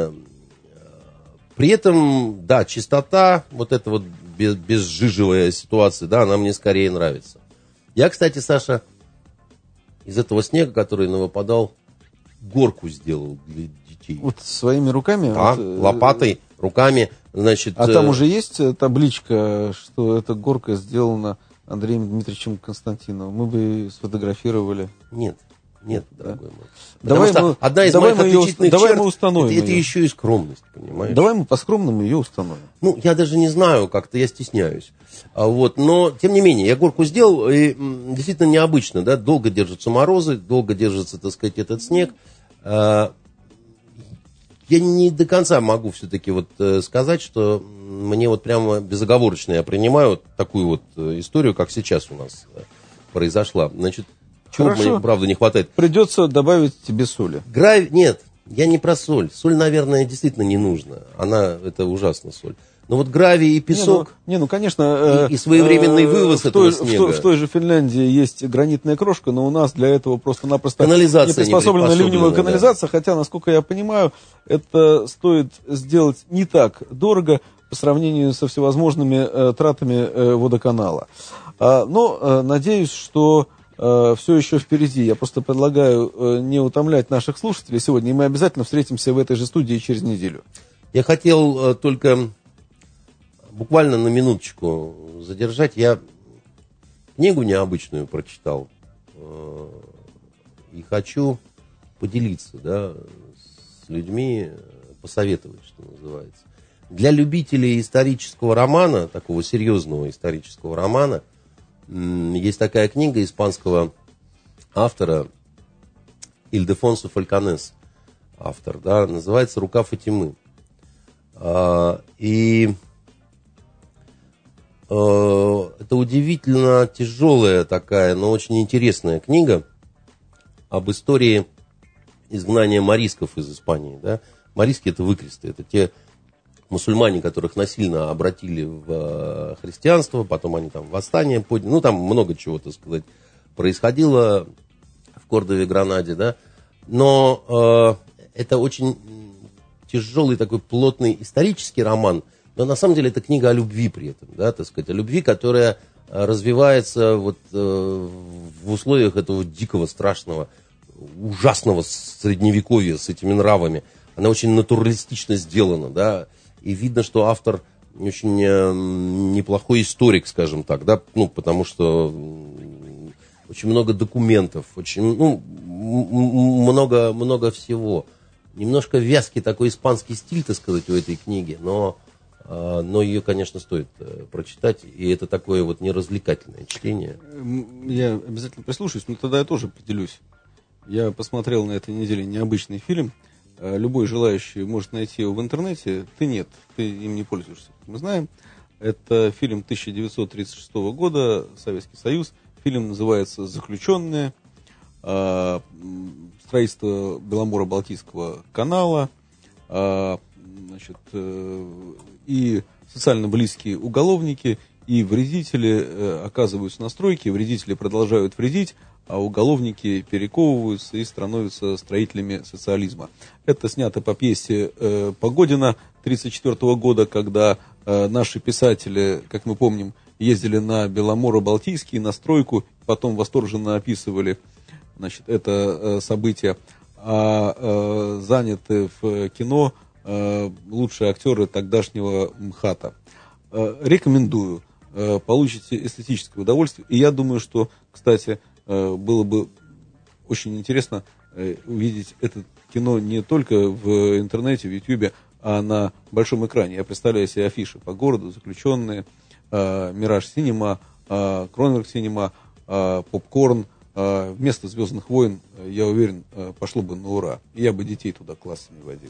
при этом, да, чистота, вот эта вот безжижевая ситуация, да, она мне скорее нравится. Я, кстати, Саша, из этого снега, который навыпадал, горку сделал для детей. Вот своими руками? Да, вот, лопатой, руками, значит. А там уже есть табличка, что эта горка сделана Андреем Дмитриевичем Константиновым? Мы бы сфотографировали. Нет, дорогой мой. Давай одна из моих отличительных черт, мы установим это еще и скромность, понимаешь? Давай мы по-скромному ее установим. Ну, я даже не знаю, как-то я стесняюсь. Вот, но, тем не менее, я горку сделал, и действительно необычно, да, долго держатся морозы, долго держится, так сказать, этот снег. я не до конца могу все-таки вот сказать, что мне вот прямо безоговорочно я принимаю вот такую вот историю, как сейчас у нас произошла. Значит, чего мне, правда, не хватает? Придется добавить тебе соли. Нет, я не про соль. Соль, наверное, действительно не нужна. Это ужасно соль. Но вот гравий и песок... конечно... И своевременный вывоз этого снега. В той же Финляндии есть гранитная крошка, но у нас для этого просто-напросто не приспособлена ливневая канализация, хотя, насколько я понимаю, это стоит сделать не так дорого по сравнению со всевозможными тратами водоканала. Но надеюсь, что все еще впереди. Я просто предлагаю не утомлять наших слушателей сегодня, и мы обязательно встретимся в этой же студии через неделю. Я хотел только... буквально на минуточку задержать. Я книгу необычную прочитал и хочу поделиться, с людьми, посоветовать, что называется. Для любителей исторического романа, такого серьезного исторического романа, есть такая книга испанского автора Ильдефонсо Фальконес, автор, называется «Рука Фатимы». И это удивительно тяжелая такая, но очень интересная книга об истории изгнания морисков из Испании. Мориски — это выкресты, это те мусульмане, которых насильно обратили в христианство, потом они там восстание подняли, там много чего, так сказать, происходило в Кордове, Гранаде, но это очень тяжелый такой плотный исторический роман. Но на самом деле это книга о любви при этом, так сказать, о любви, которая развивается вот в условиях этого дикого, страшного, ужасного средневековья с этими нравами. Она очень натуралистично сделана, и видно, что автор очень неплохой историк, скажем так, потому что очень много документов, очень, много всего. Немножко вязкий такой испанский стиль, так сказать, у этой книги, но ее, конечно, стоит прочитать, и это такое вот неразвлекательное чтение. Я обязательно прислушаюсь, но тогда я тоже поделюсь. Я посмотрел на этой неделе необычный фильм. Любой желающий может найти его в интернете. Ты нет, ты им не пользуешься, мы знаем. Это фильм 1936 года, Советский Союз. Фильм называется «Заключенные». Строительство Беломоро-Балтийского канала. И социально близкие уголовники, и вредители оказываются на стройке, вредители продолжают вредить, а уголовники перековываются и становятся строителями социализма. Это снято по пьесе Погодина 1934 года, когда наши писатели, как мы помним, ездили на Беломоро-Балтийский, на стройку, потом восторженно описывали это событие, а заняты в кино лучшие актеры тогдашнего МХАТа. Рекомендую. Получите эстетическое удовольствие. И я думаю, что, кстати, было бы очень интересно увидеть это кино не только в интернете, в Ютьюбе, а на большом экране. Я представляю себе афиши по городу, «Заключенные», «Мираж Синема», «Кронверк Синема», «Попкорн». Вместо «Звездных войн», я уверен, пошло бы на ура. Я бы детей туда классами водил.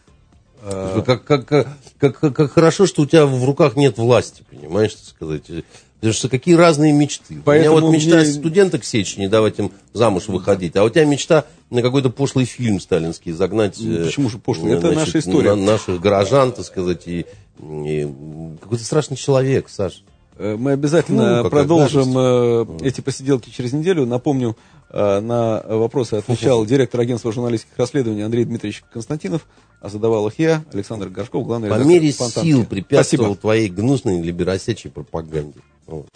Как хорошо, что у тебя в руках нет власти, понимаешь, так сказать. Потому что какие разные мечты. Поэтому у меня вот мечта студенток сечь, не давать им замуж выходить. А у тебя мечта на какой-то пошлый фильм сталинский загнать. Почему же пошлый? Это наша история. Наших горожан, так сказать, и какой-то страшный человек, Саш. Мы обязательно продолжим эти посиделки через неделю. Напомню, на вопросы отвечал директор агентства журналистских расследований Андрей Дмитриевич Константинов, а задавал их я, Александр Горшков, главный редактор «Фонтанки». По мере «Фонтанки». сил препятствовал Спасибо. Твоей гнусной либеросечей пропаганде. Вот.